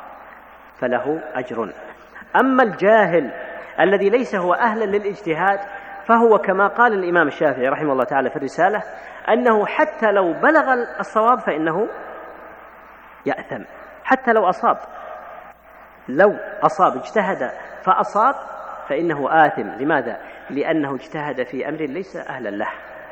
فله أجر. أما الجاهل الذي ليس هو أهلا للاجتهاد فهو كما قال الإمام الشافعي رحمه الله تعالى في الرسالة أنه حتى لو بلغ الصواب فإنه يأثم، حتى لو أصاب لو أصاب اجتهد فأصاب فإنه آثم. لماذا؟ لأنه اجتهد في أمر ليس أهلا له،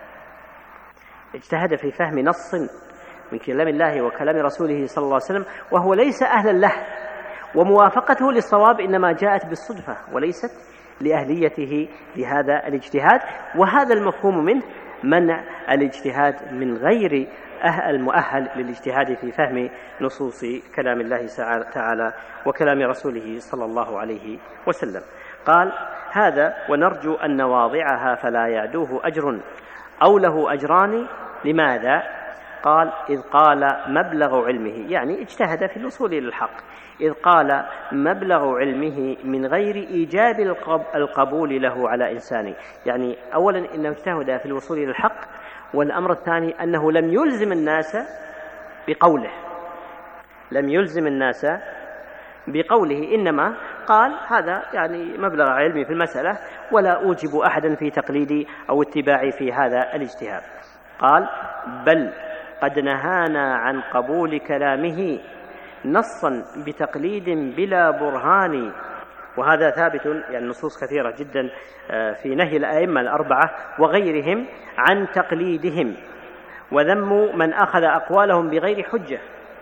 اجتهد في فهم نص من كلام الله وكلام رسوله صلى الله عليه وسلم وهو ليس أهلا له، وموافقته للصواب إنما جاءت بالصدفة وليست لأهليته لهذا الاجتهاد. وهذا المفهوم منه منع الاجتهاد من غير المؤهل للاجتهاد في فهم نصوص كلام الله تعالى وكلام رسوله صلى الله عليه وسلم. قال: هذا ونرجو أن واضعها فلا يعدوه أجر أو له أجران. لماذا؟ قال: إذ قال مبلغ علمه، يعني اجتهد في الوصول إلى الحق، إذ قال مبلغ علمه من غير إيجاب القبول له على إنسان. يعني أولا إنه اجتهد في الوصول إلى الحق، والأمر الثاني أنه لم يلزم الناس بقوله لم يلزم الناس بقوله إنما قال هذا يعني مبلغ علمي في المسألة ولا أوجب أحدا في تقليدي أو اتباعي في هذا الاجتهاد. قال: بل قد نهانا عن قبول كلامه نصا بتقليد بلا برهان. وهذا ثابت، يعني نصوص كثيرة جدا في نهي الأئمة الأربعة وغيرهم عن تقليدهم وذم من أخذ أقوالهم بغير حجة.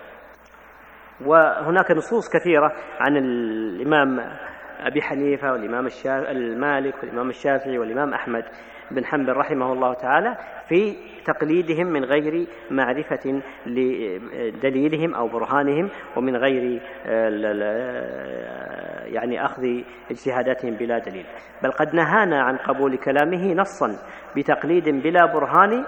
وهناك نصوص كثيرة عن الإمام أبي حنيفة والإمام المالك والإمام الشافعي والإمام أحمد بن حنبل رحمه الله تعالى في تقليدهم من غير معرفة لدليلهم أو برهانهم ومن غير يعني أخذ اجتهاداتهم بلا دليل. بل قد نهانا عن قبول كلامه نصا بتقليد بلا برهان،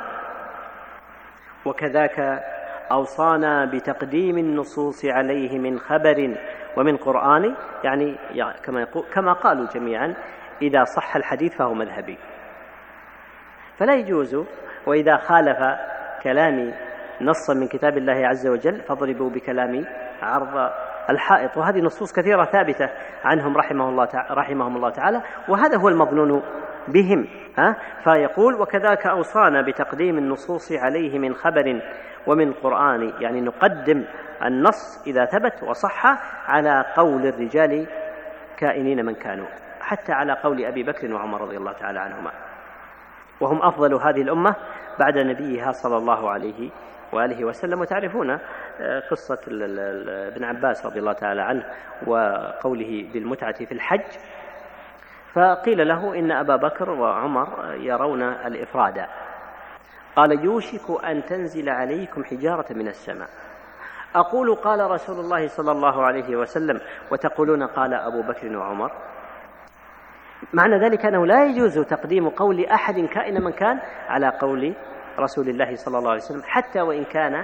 وكذاك أوصانا بتقديم النصوص عليه من خبر ومن قرآن. يعني كما, يقول كما قالوا جميعا: إذا صح الحديث فهو مذهبي. فلا يجوز وإذا خالف كلامي نصا من كتاب الله عز وجل فاضربوا بكلامي عرض الحائط. وهذه نصوص كثيرة ثابتة عنهم رحمه الله رحمهم الله تعالى، وهذا هو المظنون بهم. ها؟ فيقول: وكذاك أوصانا بتقديم النصوص عليه من خبر ومن قرآن. يعني نقدم النص إذا ثبت وصح على قول الرجال كائنين من كانوا، حتى على قول أبي بكر وعمر رضي الله تعالى عنهما، وهم أفضل هذه الأمة بعد نبيها صلى الله عليه وآله وسلم. وتعرفون قصة ابن عباس رضي الله تعالى عنه وقوله بالمتعة في الحج، فقيل له: إن أبا بكر وعمر يرون الإفراد. قال: يوشك أن تنزل عليكم حجارة من السماء. أقول قال رسول الله صلى الله عليه وسلم وتقولون قال أبو بكر وعمر. معنى ذلك أنه لا يجوز تقديم قول أحد كائن من كان على قول رسول الله صلى الله عليه وسلم، حتى وإن كان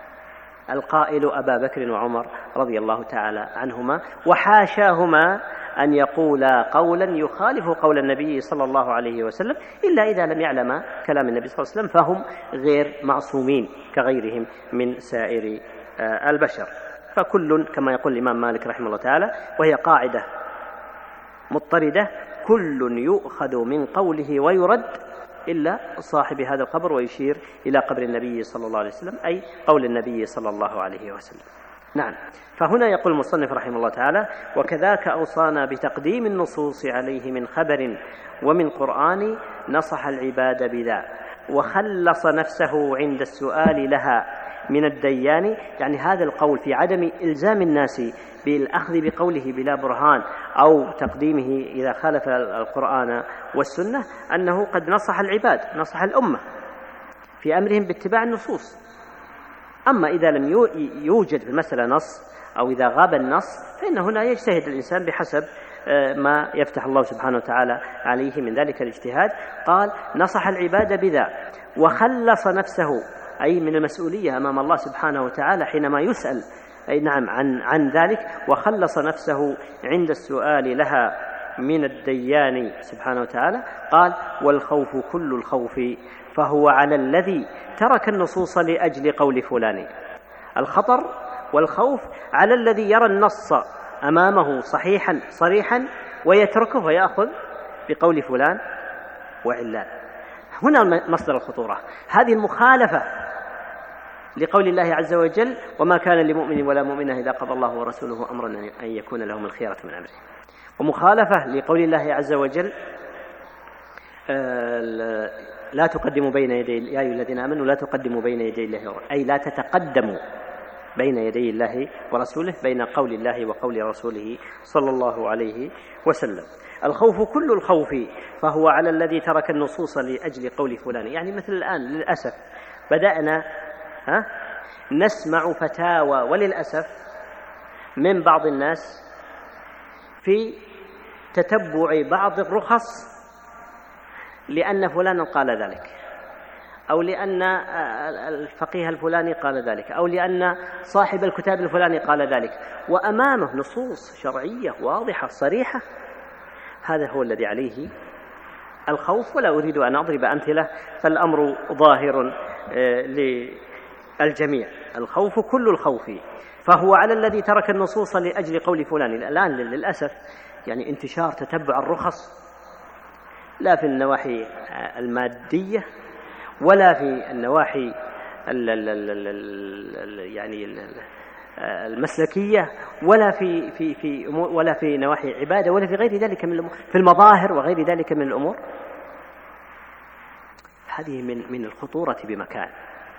القائل أبا بكر وعمر رضي الله تعالى عنهما، وحاشاهما أن يقولا قولا يخالف قول النبي صلى الله عليه وسلم إلا إذا لم يعلم كلام النبي صلى الله عليه وسلم، فهم غير معصومين كغيرهم من سائر البشر. فكل كما يقول الإمام مالك رحمه الله تعالى، وهي قاعدة مضطردة: كل يؤخذ من قوله ويرد إلا صاحب هذا القبر، ويشير إلى قبر النبي صلى الله عليه وسلم أي قول النبي صلى الله عليه وسلم. نعم. فهنا يقول المصنف رحمه الله تعالى: وكذاك أوصانا بتقديم النصوص عليه من خبر ومن قرآن نصح العباد بذا، وخلص نفسه عند السؤال لها من الديان. يعني هذا القول في عدم إلزام الناس بالأخذ بقوله بلا برهان أو تقديمه إذا خالف القرآن والسنة، أنه قد نصح العباد، نصح الأمة في أمرهم باتباع النصوص. أما إذا لم يوجد في المسألة نص أو إذا غاب النص، فإن هنا يجتهد الإنسان بحسب ما يفتح الله سبحانه وتعالى عليه من ذلك الاجتهاد. قال: نصح العباد بذا وخلص نفسه، أي من المسؤولية أمام الله سبحانه وتعالى حينما يسأل أي نعم عن, عن ذلك، وخلص نفسه عند السؤال لها من الديان سبحانه وتعالى. قال: والخوف كل الخوف فهو على الذي ترك النصوص لأجل قول فلان. الخطر والخوف على الذي يرى النص أمامه صحيحا صريحا ويتركه ويأخذ بقول فلان وعلان. هنا مصدر الخطورة، هذه المخالفة لقول الله عز وجل: وما كان لمؤمن ولا مؤمنة إذا قضى الله ورسوله أمرا أن يكون لهم الخيرة من أمره. ومخالفة لقول الله عز وجل: لا تقدموا بين يدي يا أيها الذين آمنوا لا تقدموا بين يدي الله، أي لا تتقدموا بين يدي الله ورسوله، بين قول الله وقول رسوله صلى الله عليه وسلم. الخوف كل الخوف فهو على الذي ترك النصوص لأجل قول فلان. يعني مثل الآن للأسف بدأنا ها نسمع فتاوى وللأسف من بعض الناس في تتبع بعض الرخص لأن فلانا قال ذلك، أو لأن الفقيه الفلاني قال ذلك، أو لأن صاحب الكتاب الفلاني قال ذلك، وأمامه نصوص شرعية واضحة صريحة. هذا هو الذي عليه الخوف، ولا أريد أن أضرب أمثلة، فالأمر ظاهر للجميع. الخوف كل الخوف فهو على الذي ترك النصوص لأجل قول فلان. الآن للأسف يعني انتشار تتبع الرخص، لا في النواحي المادية ولا في النواحي ال ال ال ال يعني المسلكية، ولا في في في ولا في نواحي عبادة، ولا في غير ذلك من الأمور، في المظاهر وغير ذلك من الأمور. هذه من من الخطورة بمكان.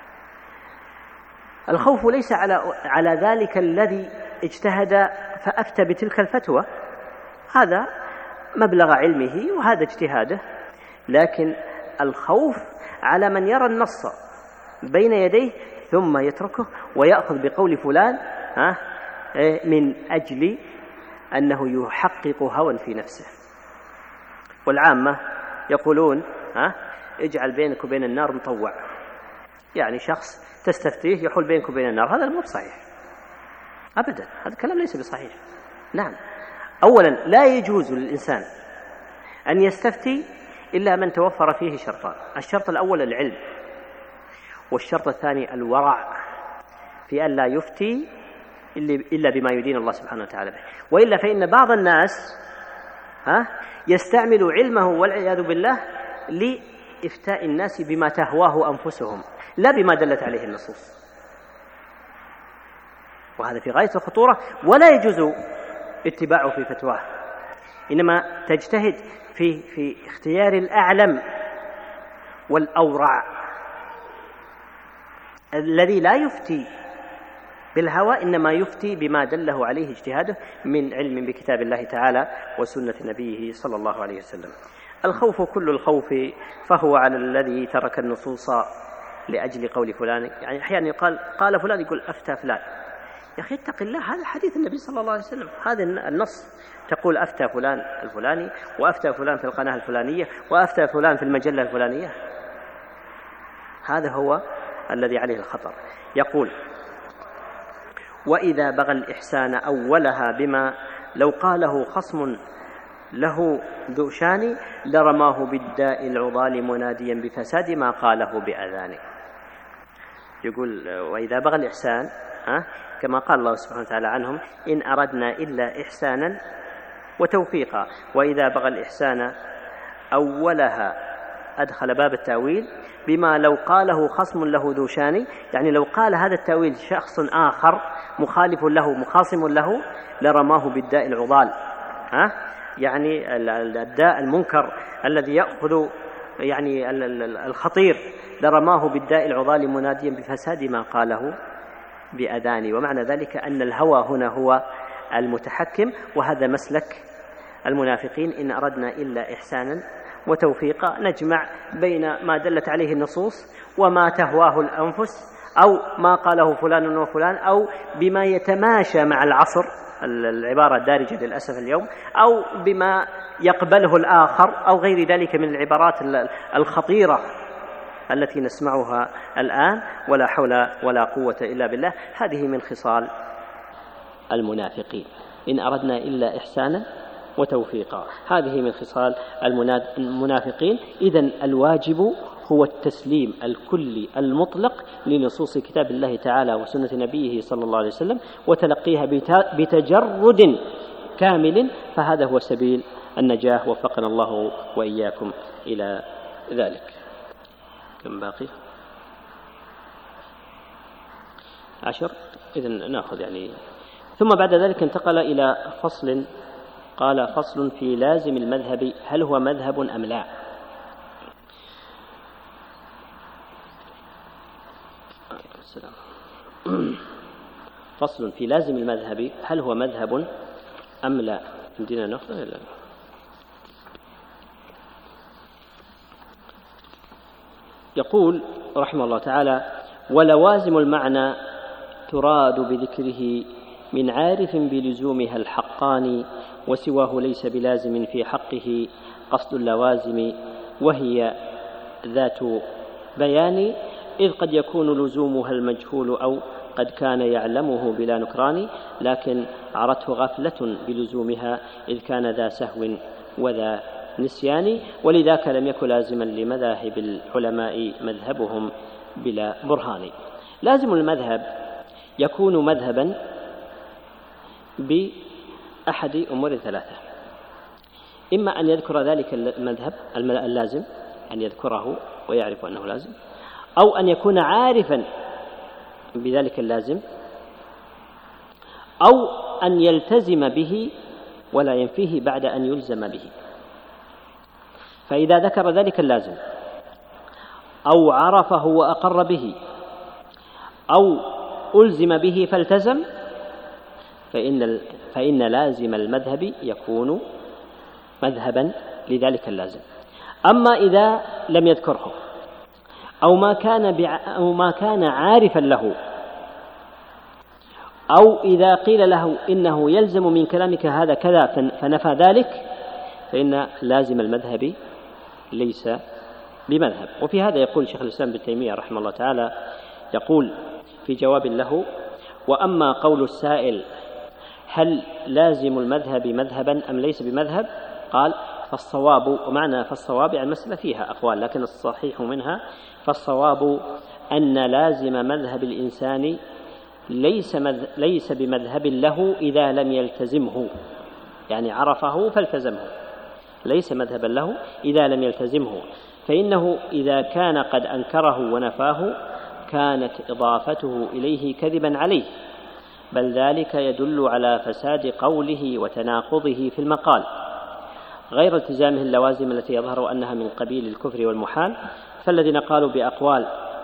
الخوف ليس على على ذلك الذي اجتهد فأفتى بتلك الفتوى، هذا مبلغ علمه وهذا اجتهاده، لكن الخوف على من يرى النص بين يديه ثم يتركه ويأخذ بقول فلان ها من أجل أنه يحقق هوى في نفسه. والعامة يقولون ها اجعل بينك وبين النار مطوع، يعني شخص تستفتيه يحول بينك وبين النار. هذا مو بصحيح أبدا، هذا الكلام ليس بصحيح. نعم، أولا لا يجوز للإنسان أن يستفتي إلا من توفر فيه شرطان: الشرط الأول العلم، والشرط الثاني الورع في أن لا يفتي إلا بما يدين الله سبحانه وتعالى به. وإلا فإن بعض الناس ها يستعمل علمه والعياذ بالله لإفتاء الناس بما تهواه أنفسهم لا بما دلت عليه النصوص، وهذا في غاية الخطورة، ولا يجوز اتباعه في فتواه. إنما تجتهد في في اختيار الأعلم والأورع الذي لا يفتي بالهوى، إنما يفتي بما دله عليه اجتهاده من علم بكتاب الله تعالى وسنة نبيه صلى الله عليه وسلم. الخوف كل الخوف فهو على الذي ترك النصوص لأجل قول فلان. يعني أحيانا يقال قال فلان، يقول أفتى فلان. يا أخي اتق الله، هذا حديث النبي صلى الله عليه وسلم، هذا النص. تقول أفتى فلان الفلاني، وأفتى فلان في القناة الفلانية، وأفتى فلان في المجلة الفلانية. هذا هو الذي عليه الخطر. يقول: وإذا بغى الإحسان أولها بما لو قاله خصم له ذو شان لرماه بالداء العضال مناديا بفساد ما قاله بأذانه. يقول وإذا بغى الإحسان كما قال الله سبحانه وتعالى عنهم إن أردنا إلا إحسانا وتوفيقا، وإذا بغى الإحسان أولها أدخل باب التأويل بما لو قاله خصم له ذو شان، يعني لو قال هذا التأويل شخص آخر مخالف له مخاصم له لرماه بالداء العضال، ها يعني الداء المنكر الذي يأخذ يعني الخطير، لرماه بالداء العضال مناديا بفساد ما قاله بأذاني. ومعنى ذلك أن الهوى هنا هو المتحكم، وهذا مسلك المنافقين. إن أردنا إلا إحسانا وتوفيقا، نجمع بين ما دلت عليه النصوص وما تهواه الأنفس أو ما قاله فلان وفلان أو بما يتماشى مع العصر، العبارة الدارجة للأسف اليوم، أو بما يقبله الآخر أو غير ذلك من العبارات الخطيرة التي نسمعها الآن، ولا حول ولا قوة إلا بالله. هذه من خصال المنافقين، إن أردنا إلا إحسانا وتوفيقا، هذه من خصال المنافقين. إذن الواجب هو التسليم الكلي المطلق لنصوص كتاب الله تعالى وسنة نبيه صلى الله عليه وسلم وتلقيها بتجرد كامل، فهذا هو سبيل النجاة. وفقنا الله وإياكم إلى ذلك. كم باقي؟ عشر. إذن نأخذ يعني. ثم بعد ذلك انتقل إلى فصل، قال فصل في لازم المذهب هل هو مذهب أم لا. فصل في لازم المذهب هل هو مذهب أم لا. عندنا نقطة لا. يقول رحمه الله تعالى: ولوازم المعنى تراد بذكره من عارف بلزومها الحقان، وسواه ليس بلازم في حقه قصد اللوازم وهي ذات بيان، إذ قد يكون لزومها المجهول أو قد كان يعلمه بلا نكران، لكن عرته غفلة بلزومها إذ كان ذا سهو وذا نسيان، ولذاك لم يكن لازما لمذاهب العلماء مذهبهم بلا برهان. لازم المذهب يكون مذهبا بأحد أمور ثلاثة: إما أن يذكر ذلك المذهب اللازم، أن يذكره ويعرف أنه لازم، أو أن يكون عارفا بذلك اللازم، أو أن يلتزم به ولا ينفيه بعد أن يلزم به. فإذا ذكر ذلك اللازم أو عرفه وأقر به أو ألزم به فالتزم، فإن فإن لازم المذهب يكون مذهبا لذلك اللازم. أما إذا لم يذكره أو ما كان أو ما كان عارفا له، أو إذا قيل له إنه يلزم من كلامك هذا كذا فنفى ذلك، فإن لازم المذهب ليس بمذهب. وفي هذا يقول شيخ الإسلام ابن تيمية رحمه الله تعالى، يقول في جواب له: وأما قول السائل هل لازم المذهب مذهبا أم ليس بمذهب، قال: فالصواب، ومعنى فالصواب يعني المسألة فيها أقوال لكن الصحيح منها، فالصواب أن لازم مذهب الإنسان ليس, مذ... ليس بمذهب له إذا لم يلتزمه، يعني عرفه فالتزمه، ليس مذهبا له إذا لم يلتزمه، فإنه إذا كان قد أنكره ونفاه كانت إضافته إليه كذبا عليه، بل ذلك يدل على فساد قوله وتناقضه في المقال، غير التزامه اللوازم التي يظهر أنها من قبيل الكفر والمحال. فالذين قالوا بأقوال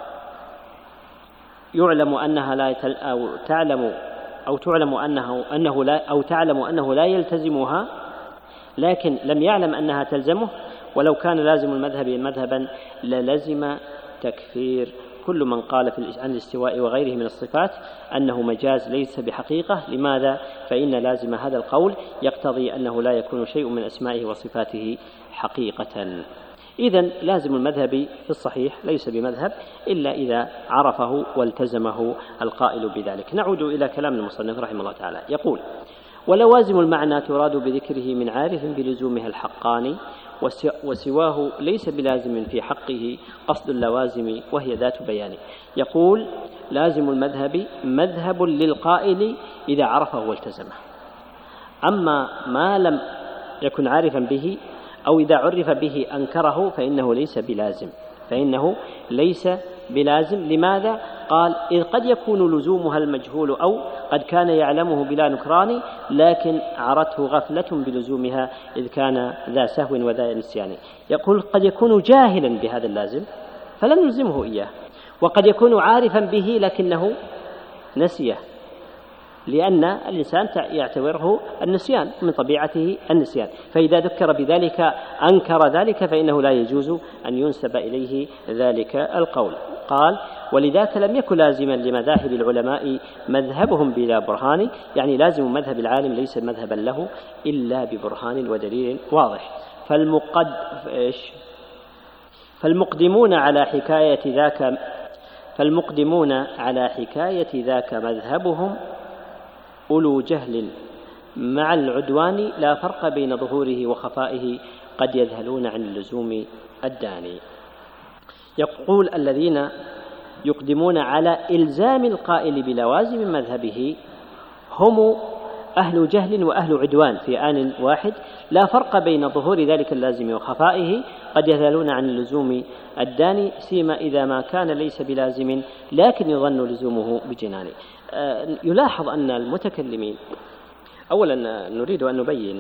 يعلم أنها لا يتل أو تعلم أو تعلم أنه أنه لا أو تعلم أنه لا يلتزمها لكن لم يعلم أنها تلزمه، ولو كان لازم المذهب مذهبا للزم تكفير كل من قال في عن الاستواء وغيره من الصفات أنه مجاز ليس بحقيقة. لماذا؟ فإن لازم هذا القول يقتضي أنه لا يكون شيء من أسمائه وصفاته حقيقة. إذن لازم المذهب في الصحيح ليس بمذهب إلا إذا عرفه والتزمه القائل بذلك. نعود إلى كلام المصنف رحمه الله تعالى، يقول: ولوازم المعنى تراد بذكره من عارف بلزومها الحقاني، وسواه ليس بلازم في حقه قصد اللوازم وهي ذات بيان. يقول: لازم المذهب مذهب للقائل إذا عرفه والتزمه، أما ما لم يكن عارفا به أو إذا عرف به أنكره فإنه ليس بلازم فإنه ليس بلازم لماذا؟ قال: إذ قد يكون لزومها المجهول أو قد كان يعلمه بلا نكران، لكن عرته غفلة بلزومها إذ كان ذا سهو وذا نسيان. يقول: قد يكون جاهلا بهذا اللازم فلن يلزمه إياه، وقد يكون عارفا به لكنه نسيه، لأن الإنسان يعتبره النسيان من طبيعته النسيان، فإذا ذكر بذلك أنكر ذلك فإنه لا يجوز أن ينسب إليه ذلك القول. قال: ولذاك لم يكن لازما لمذاهب العلماء مذهبهم بلا برهان، يعني لازم مذهب العالم ليس مذهبا له إلا ببرهان ودليل واضح. فالمقد... فالمقدمون على حكاية ذاك فالمقدمون على حكاية ذاك مذهبهم أولو جهل مع العدوان، لا فرق بين ظهوره وخفائه، قد يذهلون عن اللزوم الداني. يقول: الذين يقدمون على إلزام القائل بلوازم مذهبه هم أهل جهل وأهل عدوان في آن واحد، لا فرق بين ظهور ذلك اللازم وخفائه، قد يذهلون عن اللزوم الداني، سيما إذا ما كان ليس بلازم لكن يظن لزومه بجنان. يلاحظ أن المتكلمين أولا نريد أن نبين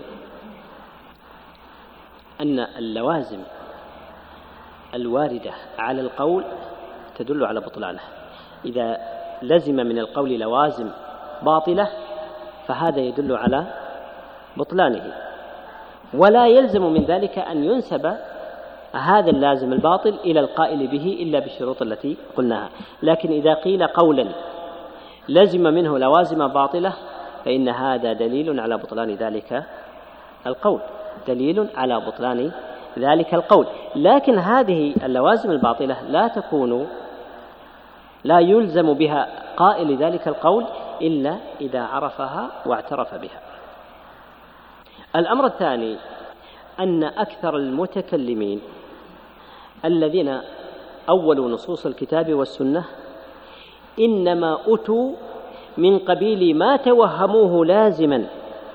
أن اللوازم الواردة على القول تدل على بطلانه. إذا لزم من القول لوازم باطلة فهذا يدل على بطلانه، ولا يلزم من ذلك أن ينسب هذا اللازم الباطل إلى القائل به إلا بالشروط التي قلناها. لكن إذا قيل قولا لزم منه لوازم باطلة فإن هذا دليل على بطلان ذلك القول دليل على بطلان ذلك القول لكن هذه اللوازم الباطلة لا تكون لا يلزم بها قائل ذلك القول إلا إذا عرفها واعترف بها. الأمر الثاني أن أكثر المتكلمين الذين أولوا نصوص الكتاب والسنة إنما أتوا من قبيل ما توهموه لازما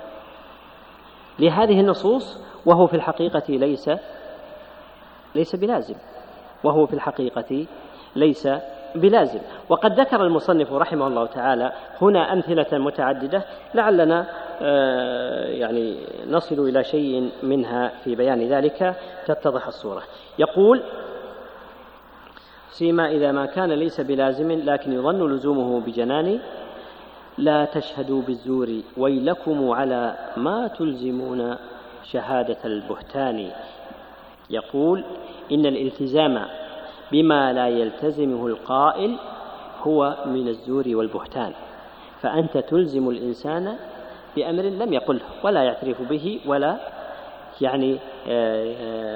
لهذه النصوص وهو في الحقيقة ليس ليس بلازم وهو في الحقيقة ليس بلازم. وقد ذكر المصنف رحمه الله تعالى هنا أمثلة متعددة لعلنا يعني نصل إلى شيء منها في بيان ذلك تتضح الصورة. يقول: سيما إذا ما كان ليس بلازم لكن يظن لزومه بجنان، لا تشهدوا بالزور ويلكم على ما تلزمون شهادة البهتان. يقول: إن الالتزام بما لا يلتزمه القائل هو من الزور والبهتان، فأنت تلزم الإنسان بأمر لم يقله ولا يعترف به ولا يعني آآ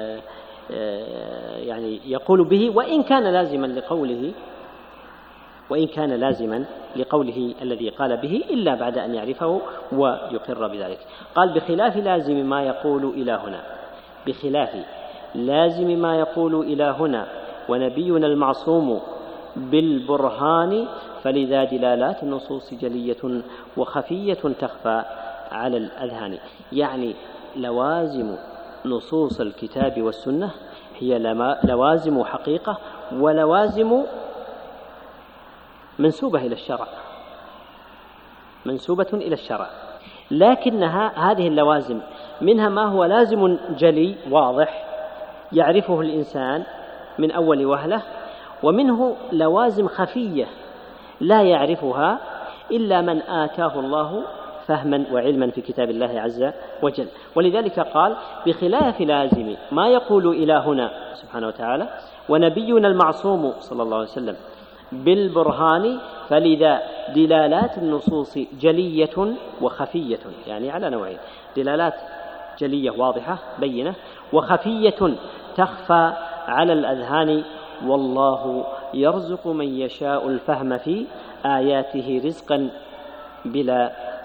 آآ يعني يقول به وإن كان لازما لقوله وإن كان لازما لقوله الذي قال به إلا بعد أن يعرفه ويقر بذلك. قال: بخلاف لازم ما يقول إلى هنا بخلاف لازم ما يقول إلى هنا ونبينا المعصوم بالبرهان، فلذا دلالات النصوص جلية وخفية تخفى على الأذهان. يعني لوازم نصوص الكتاب والسنة هي لوازم حقيقة ولوازم منسوبة إلى الشرع منسوبة إلى الشرع لكنها هذه اللوازم منها ما هو لازم جلي واضح يعرفه الإنسان من أول وهلة، ومنه لوازم خفية لا يعرفها إلا من آتاه الله فهما وعلما في كتاب الله عز وجل. ولذلك قال: بخلاف لازم ما يقول إلى هنا سبحانه وتعالى ونبينا المعصوم صلى الله عليه وسلم بالبرهان، فلذا دلالات النصوص جلية وخفية، يعني على نوعين: دلالات جلية واضحة بينة، وخفية تخفى على الأذهان. والله يرزق من يشاء الفهم في آياته رزقا بلا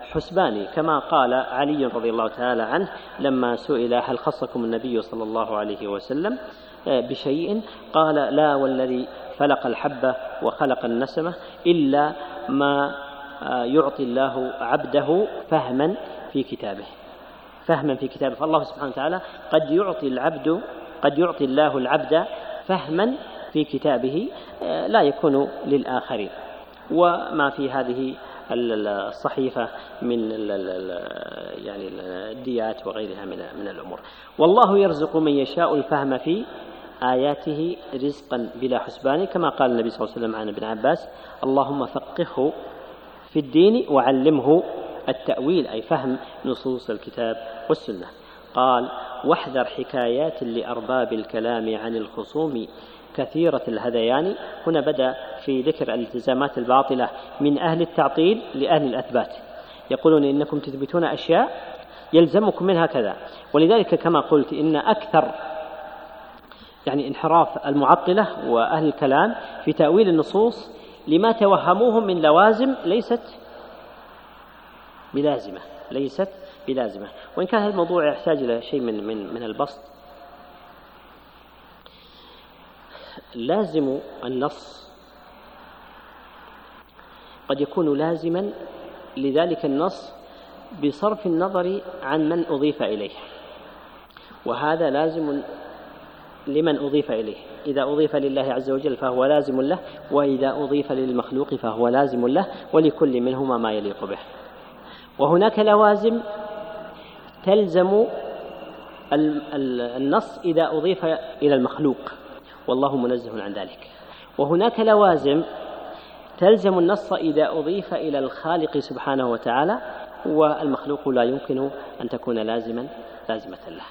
حسباني، كما قال علي رضي الله تعالى عنه لما سئل هل خصكم النبي صلى الله عليه وسلم بشيء، قال لا والذي فلق الحبة وخلق النسمة إلا ما يعطي الله عبده فهما في كتابه، فهما في كتابه. فالله سبحانه وتعالى قد يعطي العبد قد يعطي الله العبد فهما في كتابه لا يكون للآخرين. وما في هذه الصحيفة من يعني الديات وغيرها من من الأمور. والله يرزق من يشاء الفهم في آياته رزقا بلا حسبان، كما قال النبي صلى الله عليه وسلم عن ابن عباس: اللهم فقهه في الدين وعلمه التأويل، أي فهم نصوص الكتاب والسنة. قال: واحذر حكايات لأرباب الكلام عن الخصوم كثيرة الهذيان. هنا بدأ في ذكر الالتزامات الباطلة من أهل التعطيل لأهل الأثبات، يقولون إنكم تثبتون أشياء يلزمكم منها كذا. ولذلك كما قلت إن أكثر يعني انحراف المعطلة وأهل الكلام في تأويل النصوص لما توهموهم من لوازم ليست بلازمة ليست بلازمة وإن كان هذا الموضوع يحتاج إلى شيء من من من البسط. لازم النص قد يكون لازما لذلك النص بصرف النظر عن من أضيف إليه، وهذا لازم لمن أضيف إليه. إذا أضيف لله عز وجل فهو لازم له، وإذا أضيف للمخلوق فهو لازم له، ولكل منهما ما يليق به. وهناك لوازم تلزم النص إذا أضيف إلى المخلوق والله منزه عن ذلك، وهناك لوازم تلزم النص إذا أضيف إلى الخالق سبحانه وتعالى، والمخلوق لا يمكن أن تكون لازما لازمة له.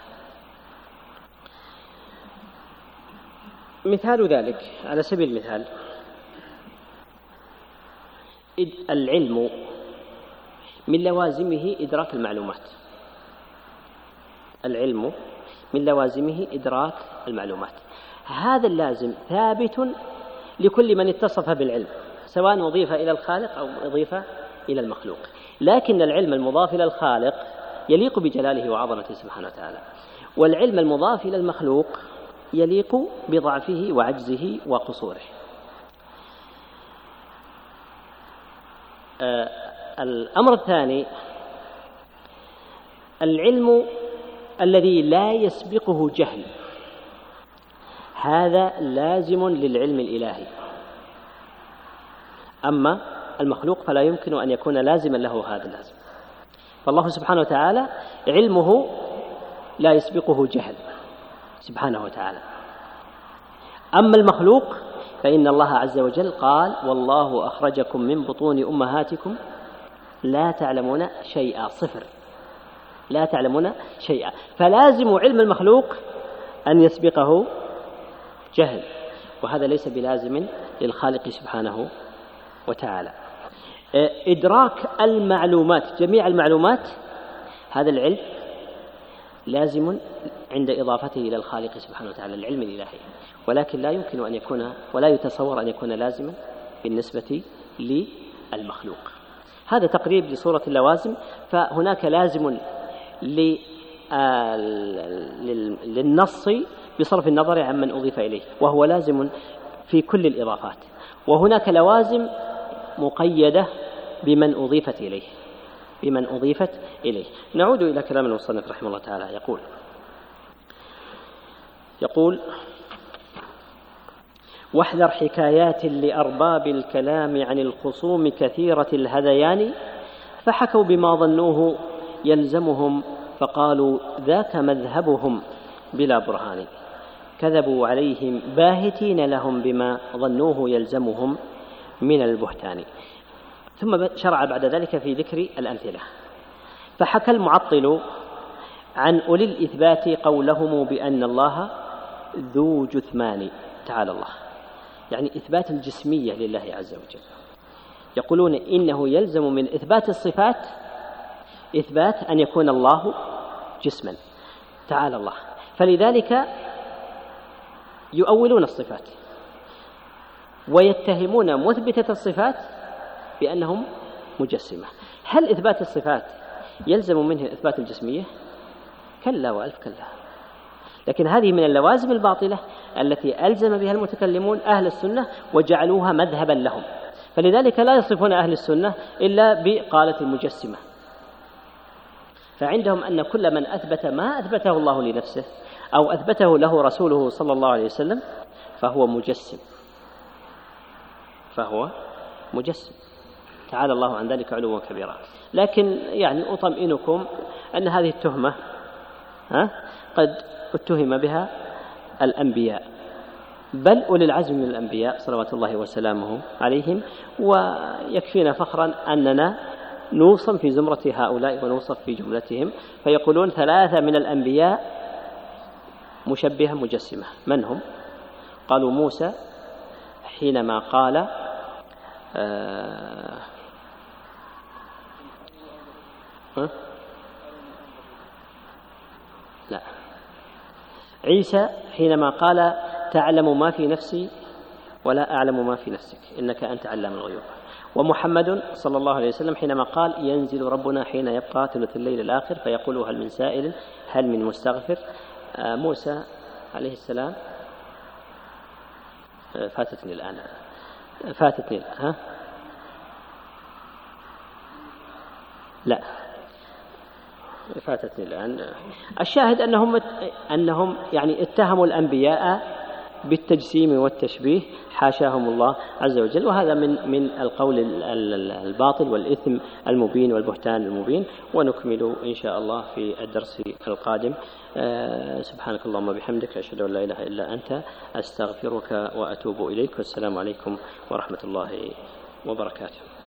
مثال ذلك على سبيل المثال: العلم من لوازمه إدراك المعلومات. العلم من لوازمه إدراك المعلومات، هذا اللازم ثابت لكل من اتصف بالعلم، سواء أضيف إلى الخالق أو أضيف إلى المخلوق. لكن العلم المضاف إلى الخالق يليق بجلاله وعظمته سبحانه وتعالى، والعلم المضاف إلى المخلوق يليق بضعفه وعجزه وقصوره. آه الأمر الثاني: العلم الذي لا يسبقه جهل، هذا لازم للعلم الإلهي. أما المخلوق فلا يمكن أن يكون لازما له هذا اللازم. فالله سبحانه وتعالى علمه لا يسبقه جهل سبحانه وتعالى. أما المخلوق فإن الله عز وجل قال: والله أخرجكم من بطون أمهاتكم لا تعلمون شيئا، صفر، لا تعلمون شيئا. فلازم علم المخلوق أن يسبقه جهل، وهذا ليس بلازم للخالق سبحانه وتعالى. إدراك المعلومات، جميع المعلومات، هذا العلم لازم عند إضافته إلى الخالق سبحانه وتعالى، العلم الإلهي، ولكن لا يمكن أن يكون ولا يتصور أن يكون لازما بالنسبة للمخلوق. هذا تقريب لصورة اللوازم. فهناك لازم للنص بصرف النظر عن من أضيف إليه، وهو لازم في كل الإضافات، وهناك لوازم مقيدة بمن أضيفت إليه بمن أضيفت إليه. نعود إلى كلام المصنف رحمه الله تعالى. يقول يقول واحذر حكايات لأرباب الكلام عن الخصوم كثيرة الهذيان، فحكوا بما ظنوه يلزمهم فقالوا ذاك مذهبهم بلا برهان، كذبوا عليهم باهتين لهم بما ظنوه يلزمهم من البهتان. ثم شرع بعد ذلك في ذكر الأمثلة. فحكى المعطل عن أولي الإثبات قولهم بأن الله ذو جثمان، تعالى الله، يعني إثبات الجسمية لله عز وجل. يقولون إنه يلزم من إثبات الصفات إثبات أن يكون الله جسما، تعالى الله، فلذلك يؤولون الصفات ويتهمون مثبتة الصفات بأنهم مجسمة. هل إثبات الصفات يلزم منه إثبات الجسمية؟ كلا وألف كلا. لكن هذه من اللوازم الباطلة التي ألزم بها المتكلمون أهل السنة وجعلوها مذهبا لهم، فلذلك لا يصفون أهل السنة إلا بقالة المجسمة. فعندهم أن كل من أثبت ما أثبته الله لنفسه أو أثبته له رسوله صلى الله عليه وسلم فهو مجسم، فهو مجسم، تعالى الله عن ذلك علوا كبيرا. لكن يعني أطمئنكم أن هذه التهمة ها قد اتهم بها الأنبياء، بل أولي العزم من الأنبياء صلوات الله وسلامه عليهم، ويكفينا فخرا أننا نوصف في زمرة هؤلاء ونوصف في جملتهم. فيقولون ثلاثة من الأنبياء مشبهة مجسمة. من هم؟ قالوا موسى حينما قال آه لا عيسى حينما قال تعلم ما في نفسي ولا أعلم ما في نفسك إنك أنت علام الغيوب. ومحمد صلى الله عليه وسلم حينما قال ينزل ربنا حين يبقى ثلث الليل الآخر فيقول هل من سائل هل من مستغفر. آه موسى عليه السلام آه فاتتني الآن فاتتني الآن. ها لا فاتتني الآن. الشاهد أنهم أنهم يعني اتهموا الأنبياء بالتجسيم والتشبيه، حاشاهم الله عز وجل، وهذا من من القول الباطل والإثم المبين والبهتان المبين. ونكمل إن شاء الله في الدرس القادم. أه سبحانك اللهم وبحمدك أشهد أن لا إله إلا أنت أستغفرك وأتوب إليك، والسلام عليكم ورحمة الله وبركاته.